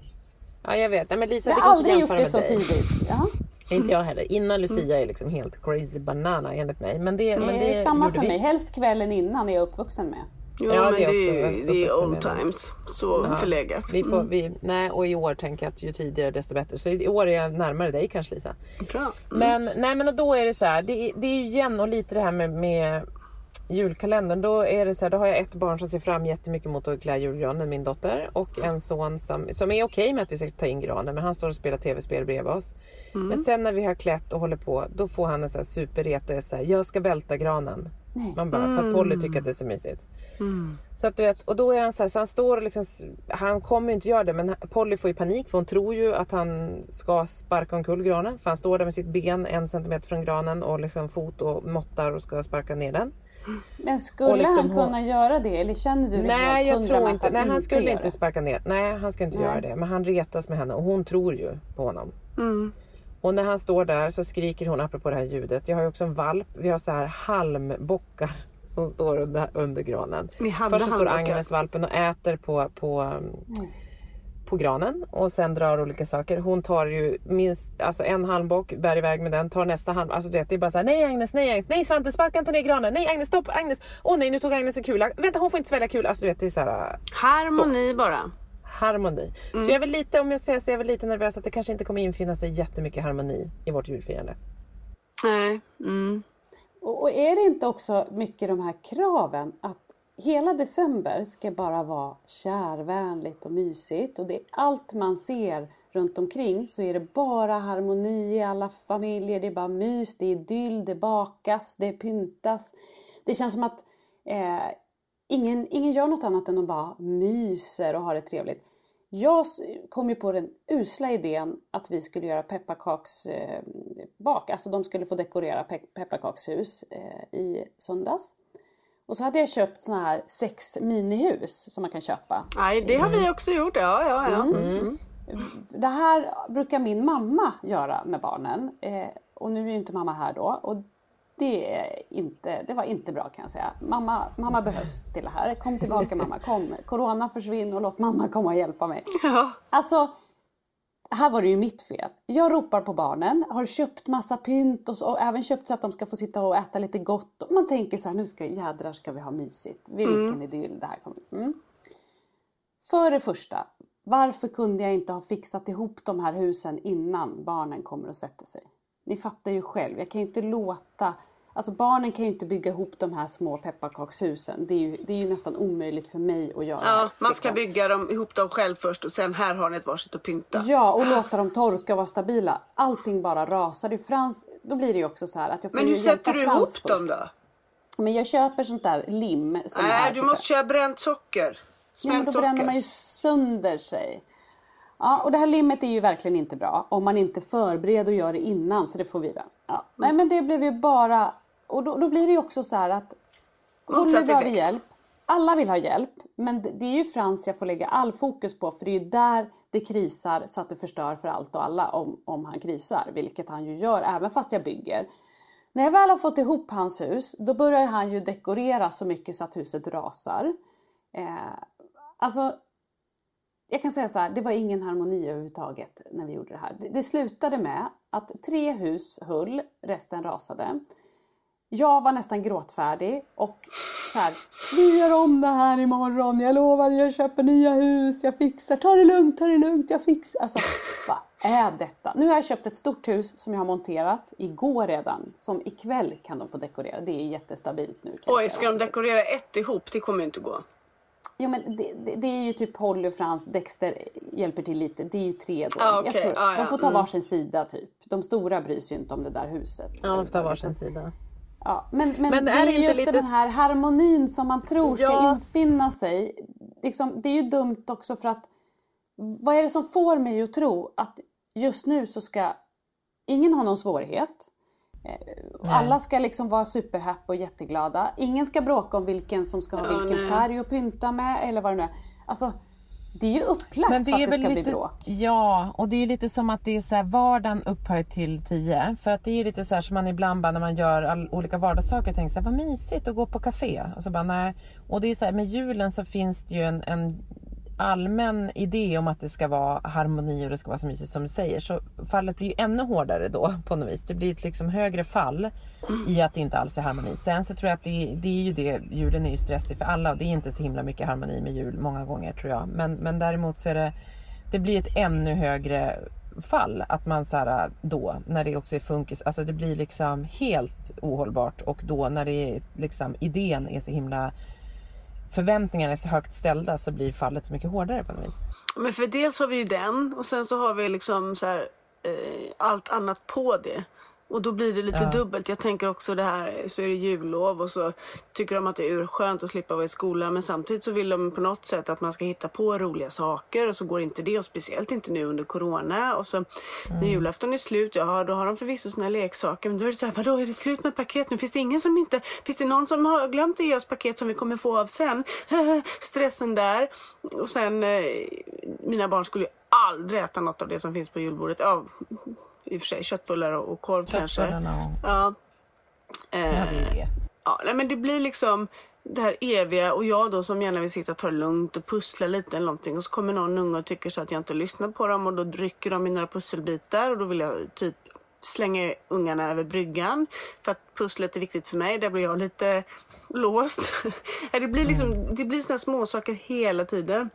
Ja, jag vet. Nej, men Lisa, jag har aldrig gjort det så dig. tidigt. Ja. Inte jag heller. Innan Lucia är liksom helt crazy banana enligt mig. Men det, men det, det är samma för vi. mig. Helst kvällen innan är jag uppvuxen med. Ja, ja men det är, det, det är old times. Så ja, förlegat. Vi får, vi, nej, och i år tänker jag att ju tidigare desto bättre. Så i år är jag närmare dig kanske, Lisa. Bra. Mm. Men, nej, men då är det så här. Det, det är ju igen och lite det här med... med julkalendern, då är det så här, då har jag ett barn som ser fram jättemycket mot att klä julgranen, min dotter, och en son som, som är okej med att vi ska ta in granen, men han står och spelar tv-spel bredvid oss. Mm. Men sen när vi har klätt och håller på, då får han en så här superret och är så här, jag ska välta granen. Nej. Man bara, mm. för att Polly tycker att det är så mysigt. Mm. Så att du vet, och då är han så här, så han står och liksom, han kommer ju inte göra det, men Polly får ju panik för hon tror ju att han ska sparka omkull granen, för han står där med sitt ben en centimeter från granen och liksom fot och måttar och ska sparka ner den. Men skulle liksom han kunna hon... göra det? Eller känner du det? Nej, jag tror inte. Nej, han skulle inte sparka ner. Nej, han ska inte Nej. göra det. Men han retas med henne och hon tror ju på honom. Mm. Och när han står där så skriker hon apropå det här ljudet. Jag har ju också en valp. Vi har så här halmbockar som står under, under granen. Först så står Agnes valpen och äter på... på mm. på granen och sen drar olika saker. Hon tar ju minst, alltså en halmbock, bär iväg med den, tar nästa halm, alltså det är bara så här, nej Agnes, nej Agnes, nej Svante, sparka inte ner granen, nej Agnes, stopp, Agnes, åh oh, nej, nu tog Agnes en kula, vänta hon får inte svälja kul, alltså du vet, det är så här, harmoni så. bara. Harmoni. Mm. Så jag är väl lite, om jag säger så jag är väl lite nervös att det kanske inte kommer infinna sig jättemycket harmoni i vårt julfirande. Nej. Mm. Och, och är det inte också mycket de här kraven att hela december ska bara vara kärvänligt och mysigt. Och det är allt man ser runt omkring så är det bara harmoni i alla familjer. Det är bara mys, det är idyll, det bakas, det pyntas. Det känns som att eh, ingen, ingen gör något annat än att bara myser och har det trevligt. Jag kom ju på den usla idén att vi skulle göra pepparkaksbak. Eh, alltså de skulle få dekorera pe- pepparkakshus eh, i söndags. Och så hade jag köpt såna här sex minihus som man kan köpa. Nej, det har vi också gjort. Ja, ja, ja. Mm. Mm. Det här brukar min mamma göra med barnen. Eh, och nu är ju inte mamma här då. Och det, är inte, det var inte bra kan jag säga. Mamma, mamma behövs till det här. Kom tillbaka mamma, kom. Corona försvinner och låt mamma komma och hjälpa mig. Ja. Alltså... Här var det ju mitt fel. Jag ropar på barnen. Har köpt massa pynt. Och, så, och även köpt så att de ska få sitta och äta lite gott. Och man tänker så här. Nu ska, jädrar ska vi ha mysigt. Vilken mm. idyll det här kommer. Mm. För det första. Varför kunde jag inte ha fixat ihop de här husen innan barnen kommer och sätter sig? Ni fattar ju själv. Jag kan ju inte låta... Alltså barnen kan ju inte bygga ihop de här små pepparkakshusen. Det är ju, det är ju nästan omöjligt för mig att göra. Ja, man ska bygga dem, ihop dem själv först och sen här har ni ett varsitt att pynta. Ja, och låta dem torka och vara stabila. Allting bara rasar. Det är Frans, då blir det ju också så här att jag får Men hur sätter du ihop först. dem då? Men jag köper sånt där lim. Som Nej, är du typ måste köra bränt socker. Ja, men då socker. bränner man ju sönder sig. Ja, och det här limmet är ju verkligen inte bra. Om man inte förbereder och gör det innan, så det får vira. Ja. Mm. Nej, men det blev ju bara... Och då, då blir det ju också så här att... Hulli behöver hjälp. Alla vill ha hjälp. Men det, det är ju Frans jag får lägga all fokus på. För det är ju där det krisar så att det förstör för allt och alla om, om han krisar. Vilket han ju gör, även fast jag bygger. När jag väl har fått ihop hans hus, då börjar han ju dekorera så mycket så att huset rasar. Eh, alltså... Jag kan säga så här, det var ingen harmoni överhuvudtaget när vi gjorde det här. Det, det slutade med att tre hus höll, resten rasade. Jag var nästan gråtfärdig och så här, vi gör om det här imorgon, jag lovar, jag köper nya hus, jag fixar, ta det lugnt, ta det lugnt, jag fixar. Alltså, vad är detta? Nu har jag köpt ett stort hus som jag har monterat igår redan, som ikväll kan de få dekorera. Det är jättestabilt nu. Oj, ska de dekorera ett ihop? Det kommer inte gå. Ja, men det, det, det är ju typ Holly och Frans, Dexter hjälper till lite. Det är ju tre då. Ah, okay. Jag tror, ah, ja. De får ta varsin sida typ. De stora bryr sig inte om det där huset. Ja, de får ta varsin sida. Ja, men, men, men det är är det inte just lite... den här harmonin som man tror ska ja. infinna sig. Liksom, det är ju dumt också för att vad är det som får mig att tro att just nu så ska ingen ha någon svårighet. Alla ska liksom vara superhappy och jätteglada. Ingen ska bråka om vilken som ska ha ja, vilken nej. färg att pynta med eller vad det nu är. Alltså, det är ju upplagt men det för att det ska lite, bli bråk. Ja, och det är lite som att det är så här vardagen upphöjt till tio. För att det är lite så här som man ibland bara när man gör all, olika vardagssaker tänker så här, vad mysigt att gå på café. Och så bara nej. Och det är så här, med julen så finns det ju en, en allmän idé om att det ska vara harmoni och det ska vara så mysigt som du säger. Så fallet blir ju ännu hårdare då på något vis. Det blir ett liksom högre fall i att det inte alls är harmoni. Sen så tror jag att det, det är ju det, julen är ju stressig för alla och det är inte så himla mycket harmoni med jul många gånger tror jag. Men, men däremot så är det, det blir ett ännu högre fall att man så här då när det också är funkis, alltså det blir liksom helt ohållbart och då när det är liksom idén är så himla förväntningarna är så högt ställda så blir fallet så mycket hårdare på något vis. Men för dels har vi ju den och sen så har vi liksom så här, eh, allt annat på det. Och då blir det lite ja. dubbelt. Jag tänker också det här, så är det jullov och så tycker de att det är skönt att slippa vara i skolan. Men samtidigt så vill de på något sätt att man ska hitta på roliga saker. Och så går inte det, och speciellt inte nu under corona. Och så mm. när julafton är slut, ja då har de förvisso sina leksaker. Men då är det så här, vadå är det slut med paket nu? Finns det ingen som inte, finns det någon som har glömt att ge oss paket som vi kommer få av sen? Stressen där. Och sen, eh, mina barn skulle ju aldrig äta något av det som finns på julbordet. Ja, i och för sig köttbullar och korv kanske. Och... Ja. Eh, ja, det är det. Ja, nej, men det blir liksom det här eviga och jag då som gärna vill sitta och ta det lugnt och pussla lite eller någonting och så kommer någon unge och tycker så att jag inte lyssnar på dem och då rycker de i några pusselbitar och då vill jag typ slänga ungarna över bryggan för att pusslet är viktigt för mig. Där blir jag lite låst. det blir liksom, det blir såna små saker hela tiden.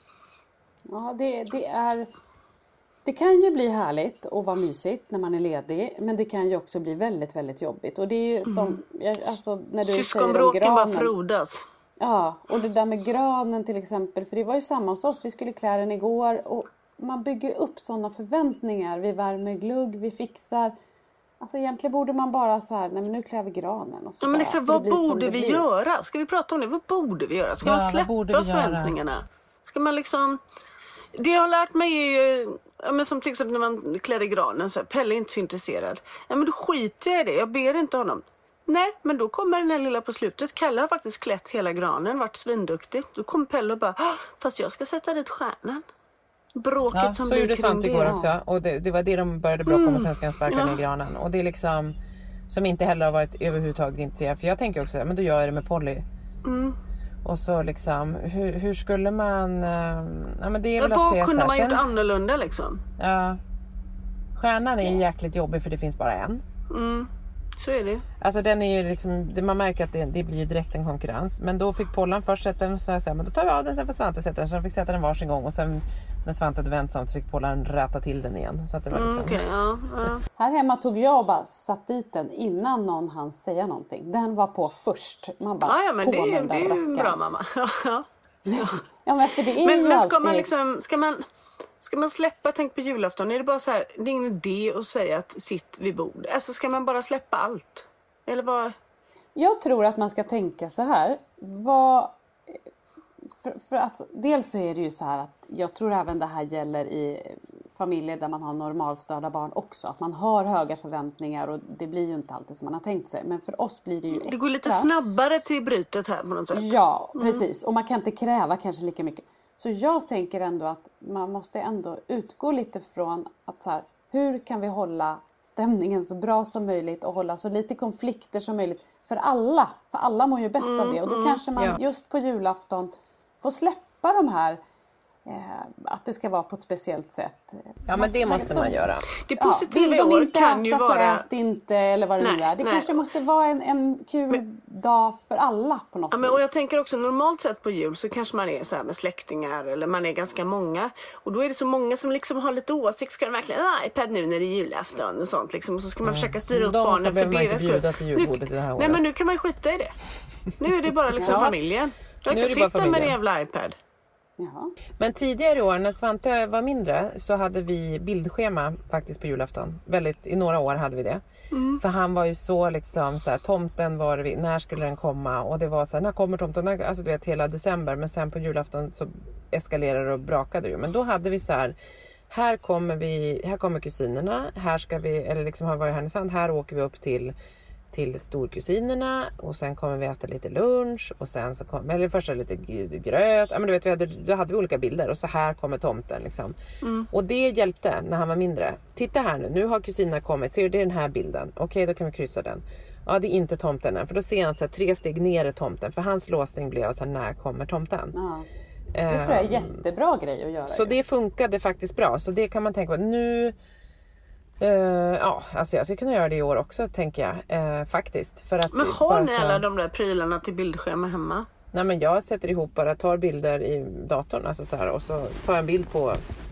Ja, det, det är... Det kan ju bli härligt och vara mysigt när man är ledig. Men det kan ju också bli väldigt, väldigt jobbigt. Och det är ju som... Mm. Alltså, när du syskonbråken säger om bara frodas. Ja, och det där med granen till exempel. För det var ju samma hos oss. Vi skulle klä den igår. Och man bygger upp sådana förväntningar. Vi värmer glugg, vi fixar. Alltså egentligen borde man bara så här, nej men nu klär vi granen. Och så ja, men liksom, vad borde vi göra? Ska vi prata om det? Vad borde vi göra? Ska ja, man släppa förväntningarna? Göra? Ska man liksom... Det jag har lärt mig är ju, ja, men som till exempel när man klädde granen så här, Pelle är inte så intresserad. Ja, men då skiter jag i det, jag ber inte honom. Nej, men då kommer den här lilla på slutet. Kalle har faktiskt klätt hela granen, varit svinduktig. Då kommer Pelle och bara, fast jag ska sätta dit stjärnan. Bråket ja, som blir kring det. Igår också. Och det, det var det de började bråka om och sen ska han sparka ja. ner granen. Och det är liksom, som inte heller har varit överhuvudtaget intresserad. För jag tänker också, men då gör jag det med Polly. Mm. Och så liksom, hur, hur skulle man... Ja, men det är väl ja, att se vad kunde man sen, gjort annorlunda liksom? Ja. Stjärnan är ju jäkligt jobbig för det finns bara en. Mm, så är det. Alltså den är ju liksom, man märker att det, det blir ju direkt en konkurrens. Men då fick Pollan först sätta den och så här, men då tar vi av den, sen får Svante sätta den. Så de fick sätta den varsin gång och sen när Svante hade vänt så fick Pollan rätta till den igen. Så att det var liksom... Mm, okay, ja, ja. Här hemma tog jag och bara satt dit den innan någon hann säga någonting. Den var på först. Man bara, ja, ja, men det är, det är ju bra mamma. ja. ja, men för det är men, ju men ska alltid... man liksom, ska man... Ska man släppa, tänk på julafton, är det bara så här, det är ingen idé att säga att sitt vid bord. Alltså ska man bara släppa allt? Eller vad? Jag tror att man ska tänka så här, vad... för, för att, dels så är det ju så här att jag tror även det här gäller i familjer där man har normalstörda barn också. Att man har höga förväntningar och det blir ju inte alltid som man har tänkt sig. Men för oss blir det ju extra. Det går lite snabbare till brytet här på något sätt. Ja, precis. Och man kan inte kräva kanske lika mycket. Så jag tänker ändå att man måste ändå utgå lite från att så här, hur kan vi hålla stämningen så bra som möjligt och hålla så lite konflikter som möjligt för alla. För alla mår ju bäst mm, av det. Och då mm, kanske man ja. just på julafton får släppa de här eh, att det ska vara på ett speciellt sätt. Ja, men det måste man göra. Det positiva ja, i år kan ju vara... så ät inte eller vad det nu är. Det nej. kanske måste vara en, en kul men... dag för alla på något ja, men, vis. Och jag tänker också normalt sett på jul så kanske man är så här med släktingar eller man är ganska många. Och då är det så många som liksom har lite åsikt. Ska de verkligen ha iPad nu när det är julafton och sånt liksom. Och så ska man försöka styra upp de barnen för deras skull. Till julbordet nu, det här året. nej men nu kan man ju skita i det. Nu är det bara liksom ja. familjen. De kan sitta med en jävla iPad. Jaha. Men tidigare i år när Svante var mindre så hade vi bildschema faktiskt på julafton. Väldigt, i några år hade vi det. Mm. För han var ju så liksom så här, tomten var det, när skulle den komma? Och det var så här, när kommer tomten? När, alltså du vet hela december. Men sen på julafton så eskalerade och brakade det ju. Men då hade vi så här, här kommer vi, här kommer kusinerna. Här ska vi, eller liksom har varit i Härnösand. Här åker vi upp till till storkusinerna och sen kommer vi äta lite lunch och sen så kommer, eller först lite gröt, ja men du vet vi hade, då hade vi olika bilder och så här kommer tomten liksom. Mm. Och det hjälpte när han var mindre. Titta här nu, nu har kusinerna kommit, ser du det är den här bilden, okej då kan vi kryssa den. Ja det är inte tomten än, för då ser han så här, tre steg ner i tomten, för hans låsning blev så här, när kommer tomten. Ja. Det tror jag är en jättebra grej att göra. Så ju. Det funkade faktiskt bra, så det kan man tänka på nu. Uh, ja, alltså jag skulle kunna göra det i år också tänker jag uh, faktiskt för att men har ni så... alla de där prylarna till bildschema hemma? Nej men jag sätter ihop bara, tar bilder i datorn alltså så här, och så tar jag en bild på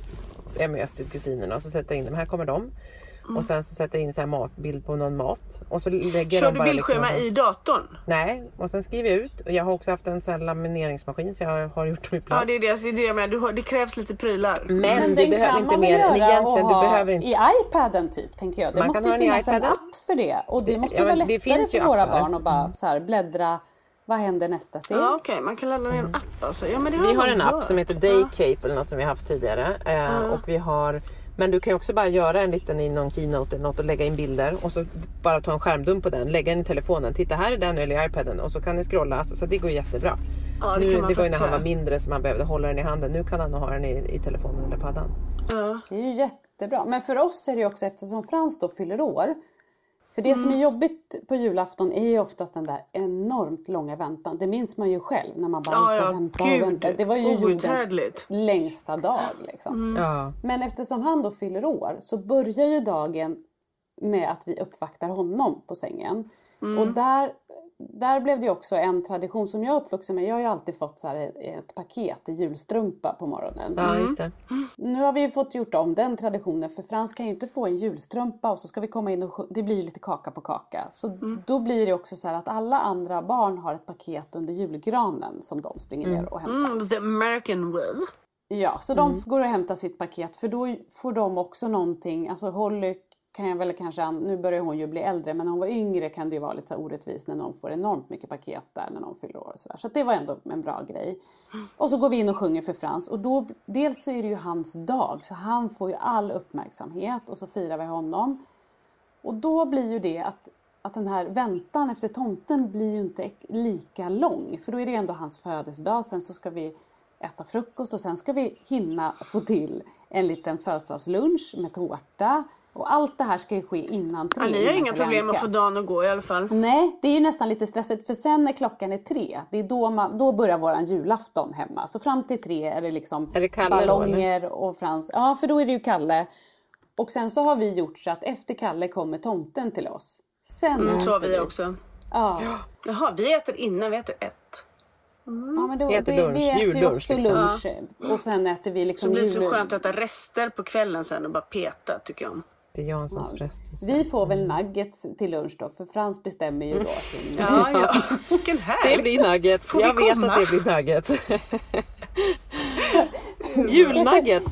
M S till kusinerna och så sätter jag in dem, här kommer de. Mm. Och sen så sätter jag in så här matbild på någon mat och så lägger kör de du bara bildschema liksom, i datorn? Nej, och sen skriver jag ut och jag har också haft en sån här lamineringsmaskin så jag har gjort dem i plast. Ja det är det, det, är det jag menar, du har, det krävs lite prylar. Men, Men det behöver inte mer än egentligen du behöver inte i iPaden typ tänker jag. Det man måste finnas en app för det och det, det måste ja, vara lättare finns för våra appar. Barn att bara så här bläddra. Vad händer nästa steg? Ja okej, okay. Man kan ladda ner en app alltså. Ja, men det har vi har en hört. app som heter Daycape ja. eller något som vi har haft tidigare eh, mm. och vi har. Men du kan ju också bara göra en liten i någon keynote eller något och lägga in bilder och så bara ta en skärmdump på den, lägga den i telefonen, titta här är den eller i iPaden och så kan ni scrolla, alltså, så det går jättebra. Ja, det nu, kan det var ju när han var mindre så man behövde hålla den i handen, nu kan han ha den i, i telefonen eller paddan. Ja. Det är ju jättebra, men för oss är det också eftersom Frans då fyller år. För det mm. som är jobbigt på julafton är ju oftast den där enormt långa väntan. Det minns man ju själv när man bara ja, ja, vänta och vänta. Det var ju jordens längsta dag liksom. Mm. Ja. Men eftersom han då fyller år så börjar ju dagen med att vi uppvaktar honom på sängen. Mm. Och där, där blev det ju också en tradition som jag är uppvuxen med. Jag har ju alltid fått så här ett paket i julstrumpa på morgonen. Ja, just det. Mm. Nu har vi ju fått gjort om den traditionen. För Frans kan ju inte få en julstrumpa och så ska vi komma in och det blir ju lite kaka på kaka. Så mm. då blir det också så här att alla andra barn har ett paket under julgranen som de springer ner och hämtar. Mm, the American way. Ja, så de mm. går och hämtar sitt paket för då får de också någonting. Alltså Holly kan jag väl kanske, nu börjar hon ju bli äldre, men när hon var yngre kan det ju vara lite så orättvist när någon får enormt mycket paket där när någon fyller år och sådär. Så att det var ändå en bra grej. Och så går vi in och sjunger för Frans och då, dels så är det ju hans dag så han får ju all uppmärksamhet och så firar vi honom. Och då blir ju det att, att den här väntan efter tomten blir ju inte lika lång. För då är det ändå hans födelsedag, sen så ska vi äta frukost och sen ska vi hinna få till en liten födelsedagslunch med tårta. Och allt det här ska ju ske innan tre. Ja, ni har inga problem att få dagen att gå i alla fall. Nej, det är ju nästan lite stressigt. För sen när klockan är tre, det är då, man, då börjar våran julafton hemma. Så fram till tre är det liksom är det Kalle ballonger då, och Frans. Ja, för då är det ju Kalle. Och sen så har vi gjort så att efter Kalle kommer tomten till oss. Sen mm, så har vi också. Ja. Jaha, vi äter innan, vi äter ett. Mm. Ja, men då, vi äter lunch, vi äter jullunch, ju också lunch. Ja. Och sen äter vi liksom så blir det så jul... skönt att äta rester på kvällen sen och bara peta tycker jag. Det är Janssons ja. frestelse. Vi får väl nuggets till lunch då. För Frans bestämmer ju då. Sin... Ja, ja. Vilken härlig. Det blir nuggets. Får jag vet komma? Att det blir nuggets. Julnuggets.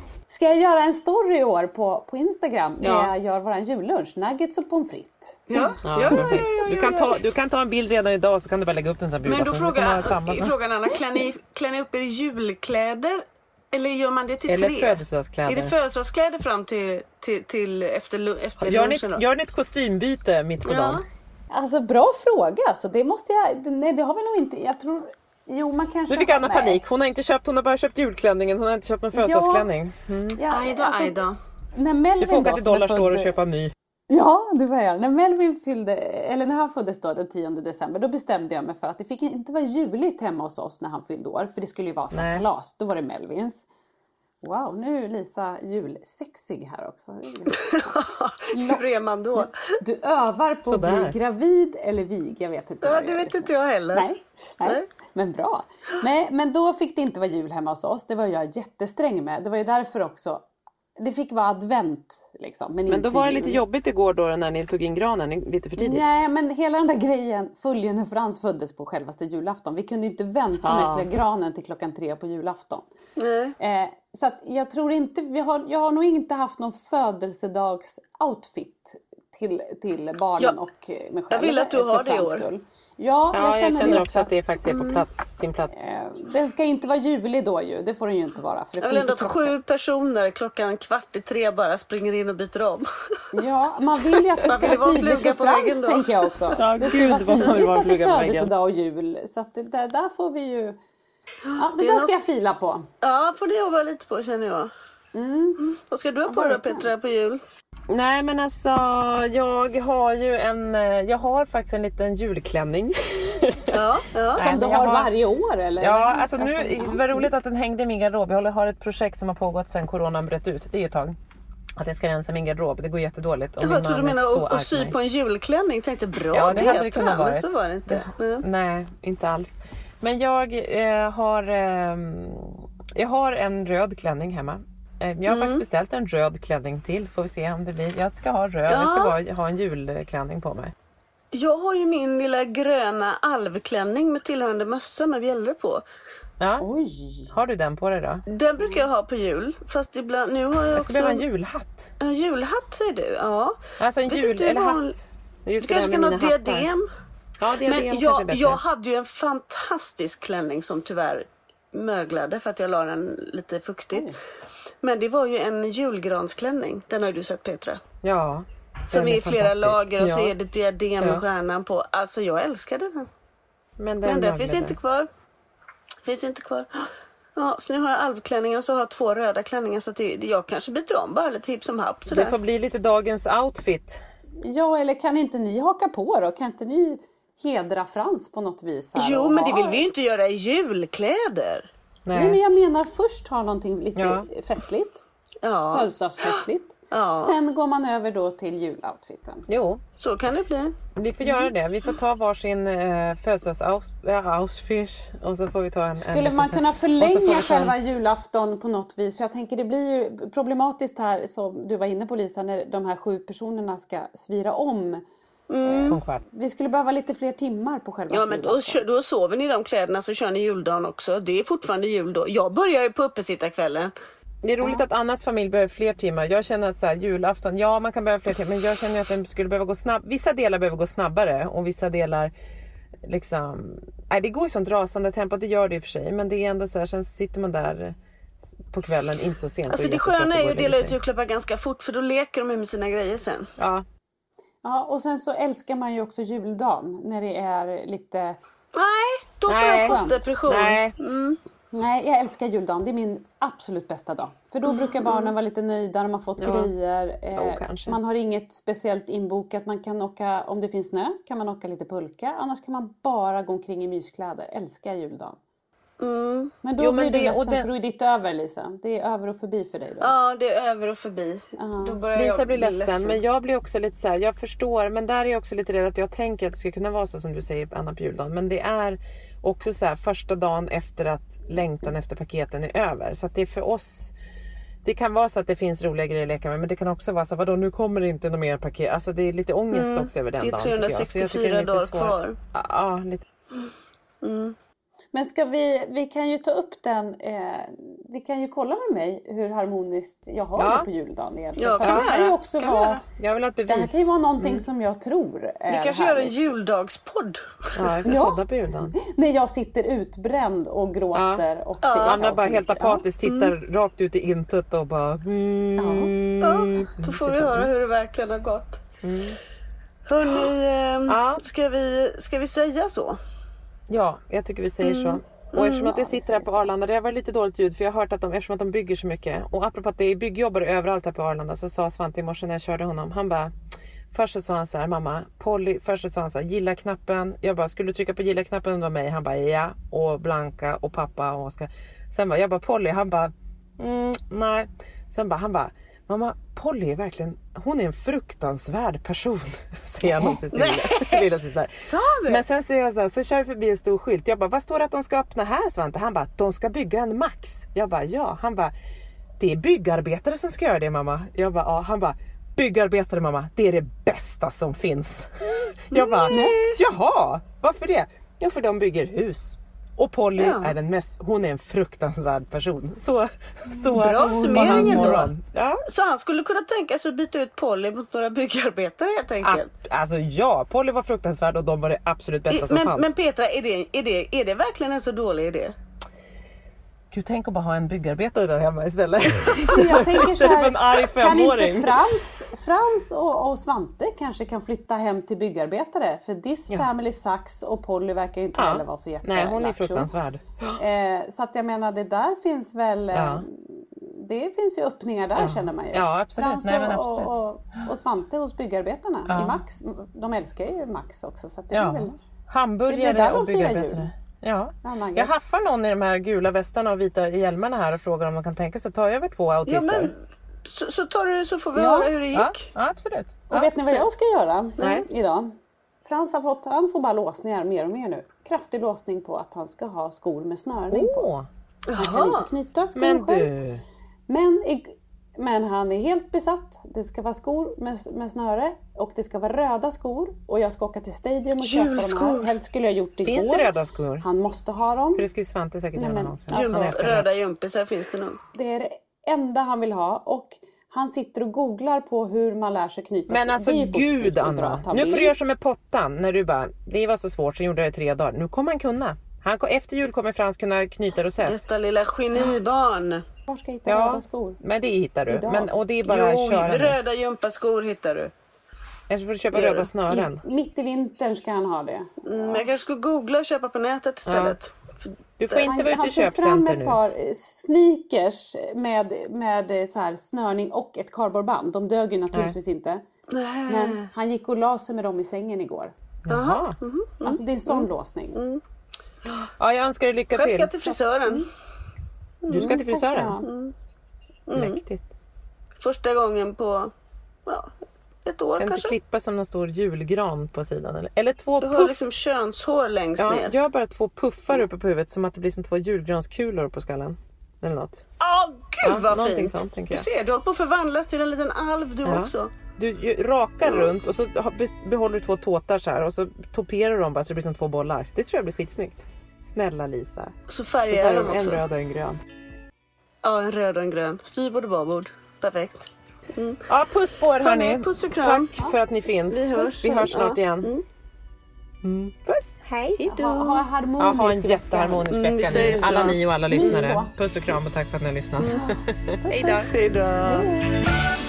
Ska jag göra en story i år på, på Instagram ja. där jag gör våran jullunch, nuggets och pommes frites? Ja. Ja. Ja, ja, ja, ja, du, kan ta, du kan ta en bild redan idag så kan du bara lägga upp den så här. Men då frågar frågan Anna, klär ni, klär ni upp er i julkläder? Eller gör man det till Eller tre? födelsedagskläder. Är det födelsedagskläder fram till, till, till efter, efter gör lunchen ni, då? Gör ni ett kostymbyte mitt på ja. dagen? Alltså bra fråga. Så det måste jag... Nej, det har vi nog inte. Jag tror... Jo, man kanske... Nu fick Anna nej. panik. Hon har inte köpt, hon har bara köpt julklänningen. Hon har inte köpt en födelsedagsklänning. Mm. Ja, aj då, alltså, aj då. När Melvin du får åka då, till Dollarstore födde... och köpa en ny. Ja, det var jag. När Melvin fyllde... Eller när han föddes då den tionde december. Då bestämde jag mig för att det fick inte vara juligt hemma hos oss när han fyllde år. För det skulle ju vara så här kalas. Då var det Melvins. Wow, nu är Lisa julsexig här också. Hur är man då? Du övar på Sådär. att bli gravid eller vig, jag vet inte. Ja, det vet inte jag heller. Nej, nej, nej, men bra. Nej, men då fick det inte vara jul hemma hos oss. Det var jag jättesträng med. Det var ju därför också. Det fick vara advent liksom. Men, men då inte var det jul. lite jobbigt igår då när ni tog in granen lite för tidigt. Nej, men hela den där grejen följde ju när Frans föddes på självaste julafton. Vi kunde ju inte vänta Ja. med granen till klockan tre på julafton. Nej. Eh, så att jag tror inte, vi har, jag har nog inte haft någon födelsedagsoutfit till, till barnen Ja. och mig själv. Jag vill att du för har det i Frans år. skull. Ja, Ja, jag känner, jag känner det också att det faktiskt är på plats, sin plats. Eh, den ska inte vara julig då ju, det får den ju inte vara. För det Jag får vill ändå inte att krocka. sju personer klockan kvart i tre bara springer in och byter om. Ja, man vill ju att det Man ska vill vara vara tydligt fluga för på väggen Frans, då. tänker jag också. Ja, det ska gud, vara vad man vill tydligt vara att det är fluga på väggen. födelsedag och jul. Så att det, där, där får vi ju... Ja, det, Det är där något- ska jag fila på. Ja, får det jobba lite på känner jag. Mm. Vad ska du ha på dig då Petra på jul? Nej men alltså jag har ju en, jag har faktiskt en liten julklänning. Ja, ja. Som du jag har har- varje år eller? Ja alltså nu, Alltså, det var roligt att den hängde i min garderob. Jag håller- har ett projekt som har pågått sedan coronan bröt ut. Det är ju ett tag. Att jag ska rensa min garderob, det går jättedåligt. Och min Jag trodde du man är menade så att, arg att sy på mig. på en julklänning. Tänkte bra, Ja, det hade det heter kunnat men varit. så var det inte. Mm. Nej, inte alls. Men jag eh, har eh, jag har en röd klänning hemma. Eh, Jag har Mm. faktiskt beställt en röd klänning till. Får vi se om det blir. Jag ska ha röd. Ja. Jag ska bara ha en julklänning på mig. Jag har ju min lilla gröna alvklänning med tillhörande mössa med bjällror på. Ja. Oj. Har du den på dig då? Den brukar jag ha på jul. Fast ibland, nu har jag, Jag också... ska behöva en julhatt. En julhatt säger du, ja. Alltså en Vet jul inte hur eller van- hatt. Det är just Du kanske det där kan med ha mina hattar. diadem. Ja, diadem Men kanske är jag, bättre. jag hade ju en fantastisk klänning som tyvärr möglade för att jag la den lite fuktigt. Men det var ju en julgransklänning. Den har ju du sett Petra. Ja. Som den är i flera fantastisk. lager och så Ja. är det diadem med Ja. stjärnan på. Alltså jag älskade den. Men den, Men den finns möglade. inte kvar. Finns inte kvar. Ja, så nu har jag alvklänningen och så har jag två röda klänningar så att det, jag kanske byter om bara lite hipp som happ. Sådär. Det får bli lite dagens outfit. Ja, eller kan inte ni haka på då? Kan inte ni hedra Frans på något vis här? Jo, och men det ha- vill vi ju inte göra i julkläder. Nej, men Nej. jag menar först ha någonting lite Ja. festligt. Ja, Födelsedagsfestligt. Ja. Sen går man över då till juloutfiten. Jo, så kan det bli. vi får göra det. Vi får ta varsin eh, födelsedagsoutfit och så får vi ta en... Skulle en man liten- kunna och så får förlänga vi ta en- själva julafton på något vis? För jag tänker det blir ju problematiskt här som du var inne på Lisa, när de här sju personerna ska svira om. på en kvart. Vi skulle behöva lite fler timmar på själva Ja, men då, julafton. kö- då sover ni i de kläderna så kör ni juldagen också. Det är fortfarande jul då. Jag börjar ju på uppesittarkvällen. Det är roligt att Annas familj behöver fler timmar. Jag känner att så här, julafton, ja man kan behöva fler timmar. Men jag känner att den skulle behöva gå snabb. Vissa delar behöver gå snabbare och vissa delar liksom... Nej, det går ju sånt rasande tempo, det gör det i och för sig. Men det är ändå så här, sen sitter man där på kvällen, inte så sent. Alltså och det jättetrött sköna och är går ju och att dela lägger ut sig. julklappar ganska fort för då leker de med sina grejer sen. Ja, Ja, och sen så älskar man ju också juldagen när det är lite... Nej, då får Nej. jag postdepression. nej. Nej, jag älskar juldagen. Det är min absolut bästa dag. För då brukar barnen vara lite nöjda, de har fått grejer. Eh, Jo, kanske. man har inget speciellt inbokat. Man kan åka, om det finns snö, kan man åka lite pulka. Annars kan man bara gå omkring i myskläder. Älskar juldagen. Mm. Men då Jo, men blir du det- och ledsen, det- för då är ditt över, Lisa. Det är över och förbi för dig då. Ja, det är över och förbi. Då börjar Lisa jag blir bli ledsen, men jag blir också lite så här, jag förstår, men där är jag också lite rädd att jag tänker att det ska kunna vara så som du säger Anna på juldagen, men det är också så här första dagen efter att längtan efter paketen är över, så att det är för oss, det kan vara så att det finns roliga grejer att leka med, men det kan också vara så vadå, nu kommer det inte något mer paket, alltså det är lite ångest också över den Det är dagen tycker jag. Så jag tycker trehundrasextiofyra det är lite dagar svår. kvar. Ja, ja, lite. Men ska vi, vi kan ju ta upp den, eh, vi kan ju kolla med mig hur harmoniskt jag har Ja. det på juldagen egentligen. Ja, För kan det vi kan ju göra. också Kan vi vara... göra. Jag vill ha ett bevis. Det här kan ju vara någonting som jag tror är Vi kanske gör en härligt. juldagspodd. Ja, jag vill Ja. podda på juldagen. När jag sitter utbränd och gråter. Och det är Anna kaos bara och helt mycket. apatiskt tittar rakt ut i intet och bara... Mm. Ja, då får vi höra hur det verkligen har gått. Hörrni, eh, Ja. ska, vi, ska vi säga så? Ja, jag tycker vi säger så. Och eftersom att jag sitter här på Arlanda, det har varit lite dåligt ljud för jag har hört att de, eftersom att de bygger så mycket. Och apropå att det är byggjobbare överallt här på Arlanda, så sa Svante i morse när jag körde honom. Han bara, först så sa han så här, mamma, Polly, först så sa han så här, gilla knappen. Jag bara, skulle du trycka på gilla knappen om det var mig? Han bara, ja. Och Blanka och pappa och Oskar. Sen bara, jag bara, Polly, han bara, mm, nej. Sen bara, han bara, mamma, Polly är verkligen, hon är en fruktansvärd person. Säger han om sin lilla syster. Sa du? Men sen ser jag så här, så kör jag förbi en stor skylt. Jag bara, vad står det att de ska öppna här, Svante? Han bara, de ska bygga en Max. Jag bara, ja. Han bara, det är byggarbetare som ska göra det, mamma. Jag bara, ja. Han bara, byggarbetare, mamma, det är det bästa som finns. Jag bara, jaha, varför det? Ja, för de bygger hus. Och Polly Ja. är den mest, hon är en fruktansvärd person. Så, så Bra var hans summering ändå. morgon. Ja. Så han skulle kunna tänka sig att byta ut Polly mot några byggarbetare helt enkelt. Ah, alltså ja, Polly var fruktansvärd och de var det absolut bästa I, som men, fanns. men Petra, är det, är, det, är det verkligen en så dålig idé? Gud, tänk att bara ha en byggarbetare där hemma istället. Jag tänker så Istället för här, en arg kan inte femåring. Frans, Frans och, och Svante kanske kan flytta hem till byggarbetare? För this family sucks och Polly verkar ju inte Ja. heller vara så jätte Nej, hon är lattjo. fruktansvärd. Eh, så att jag menar, det där finns väl... eh, Ja. Det finns ju öppningar där, känner man ju. Ja, absolut. Frans Nej, men och, absolut. Och, och, och Svante hos byggarbetarna Ja. i Max. De älskar ju Max också. Så att det Ja. är väl... Det Hamburgare är där de och firar byggarbetare. jul. Ja. Ja, nuggets. Jag haffar någon i de här gula västarna och vita hjälmarna här och frågar om de kan tänka sig att ta över två Ja, autister. men så, så, tar du, så får vi Ja. höra hur det gick. Ja, ja, absolut. Och Ja, vet ni vad jag ska göra Nej. idag? Frans har fått, han får bara låsningar mer och mer nu. Kraftig låsning på att han ska ha skor med snörning på. Åh, Han kan inte knyta skor men själv. du. Men, i- men han är helt besatt. Det ska vara skor med, med snöre. Och det ska vara röda skor. Och jag ska åka till Stadium och köpa de Julskor. här. Helst skulle jag gjort det Finns igår. det röda skor? Han måste ha dem. För det skulle Svante säkert Nej, göra men- också. alltså, Så när jag ska- Röda jumpisar finns det nog. Det är det enda han vill ha. Och han sitter och googlar på hur man lär sig knyta Men skor. alltså Det är ju positivt gud och bra Anna, att han nu vill. får du göra som med pottan när du bara, det var så svårt så gjorde jag det i tre dagar. Nu kommer han kunna. Han, efter jul kommer Frans kunna knyta rosett. Detta lilla genibarn. Var ska jag hitta Ja, röda skor? men det hittar du. Idag. Men, och det är bara Jo, att köra. nu. röda jumpaskor hittar du. Eller så får du köpa Det gör röda du. snören. Mitt i vintern ska han ha det. Mm, men jag kanske skulle googla och köpa på nätet istället. Du får inte vara ute i han tog fram köpcenter ett nu. par sneakers med, med så här snörning och ett kardborreband. De dög ju naturligtvis inte. Men han gick och la sig med dem i sängen igår. Jaha. Alltså det är en sån låsning. Ja, jag önskar dig lycka Själv ska till. jag till frisören. Du ska till Tack ska frisören. du ha. Mäktigt. Första gången på ja, ett år Kan du kanske. inte klippa som någon stor julgran på sidan? Eller, eller två Du har puff. liksom könshår längst Ja, ner. gör bara två puffar uppe på huvudet som att det blir som två julgranskulor på skallen. Eller något. Åh gud Ja, vad någonting fint. sånt, tänker Du jag. ser, du håller på att förvandlas till en liten alv du Ja. också. Du ju- rakar runt och så ha- be- behåller du två tåtar så här och så toperar du dem bara så det blir som två bollar. Det tror jag blir skitsnyggt. Snälla Lisa. Så Så färgar där jag är dem en också. röd och en grön. Ja, en röd och en grön. Styrbord och babord. Perfekt. Ja, puss på er hörni. Hörni, puss och kram. Tack för att ni finns. Vi hörs. Vi hörs snart Ja. igen. Mm. Puss. Hej. Ha, ha en harmonisk Ja, ha en vecka. jätteharmonisk Mm, vi vecka säger nu. så. Alla ni och alla Mys lyssnare. på. Puss och kram och tack för att ni har lyssnat. Hej då. Hej då.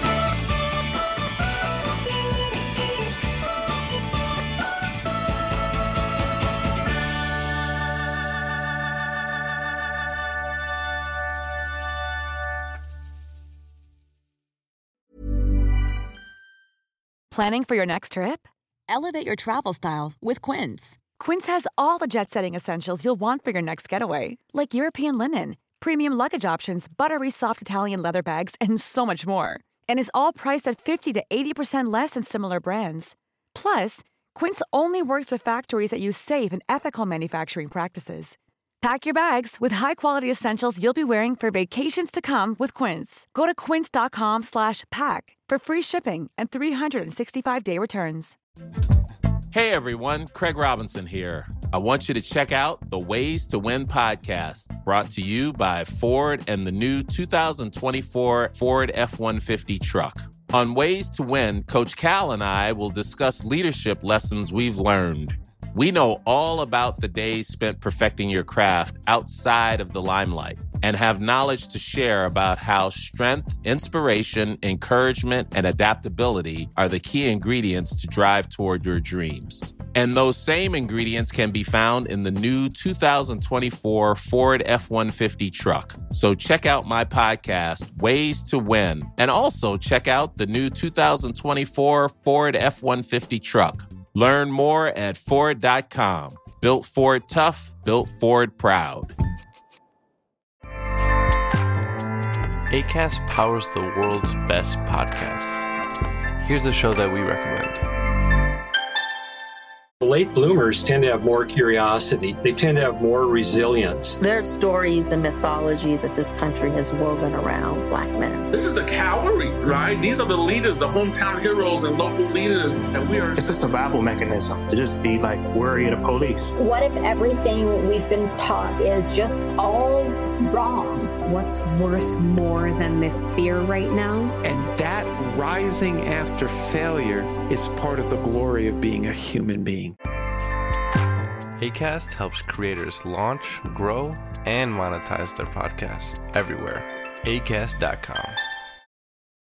Planning for your next trip? Elevate your travel style with Quince. Quince has all the jet-setting essentials you'll want for your next getaway, like European linen, premium luggage options, buttery soft Italian leather bags, and so much more. And is all priced at fifty to eighty percent less than similar brands. Plus, Quince only works with factories that use safe and ethical manufacturing practices. Pack your bags with high-quality essentials you'll be wearing for vacations to come with Quince. Go to quince.com slash pack for free shipping and three sixty-five day returns. Hey everyone, Craig Robinson here. I want you to check out the Ways to Win podcast, brought to you by Ford and the new two thousand twenty-four Ford F one fifty truck. On Ways to Win, Coach Cal and I will discuss leadership lessons we've learned. We know all about the days spent perfecting your craft outside of the limelight and have knowledge to share about how strength, inspiration, encouragement, and adaptability are the key ingredients to drive toward your dreams. And those same ingredients can be found in the new two thousand twenty-four Ford F one fifty truck. So check out my podcast, Ways to Win, and also check out the new two thousand twenty-four Ford F one fifty truck. Learn more at Ford dot com. Built Ford tough, built Ford proud. Acast powers the world's best podcasts. Here's a show that we recommend. Late bloomers tend to have more curiosity. They tend to have more resilience. There's stories and mythology that this country has woven around Black men. This is the cavalry, right? These are the leaders, the hometown heroes and local leaders. And we are... It's a survival mechanism to just be like worry of the police. What if everything we've been taught is just all wrong? What's worth more than this fear right now? And that rising after failure is part of the glory of being a human being. Acast helps creators launch, grow, and monetize their podcasts everywhere. Acast dot com.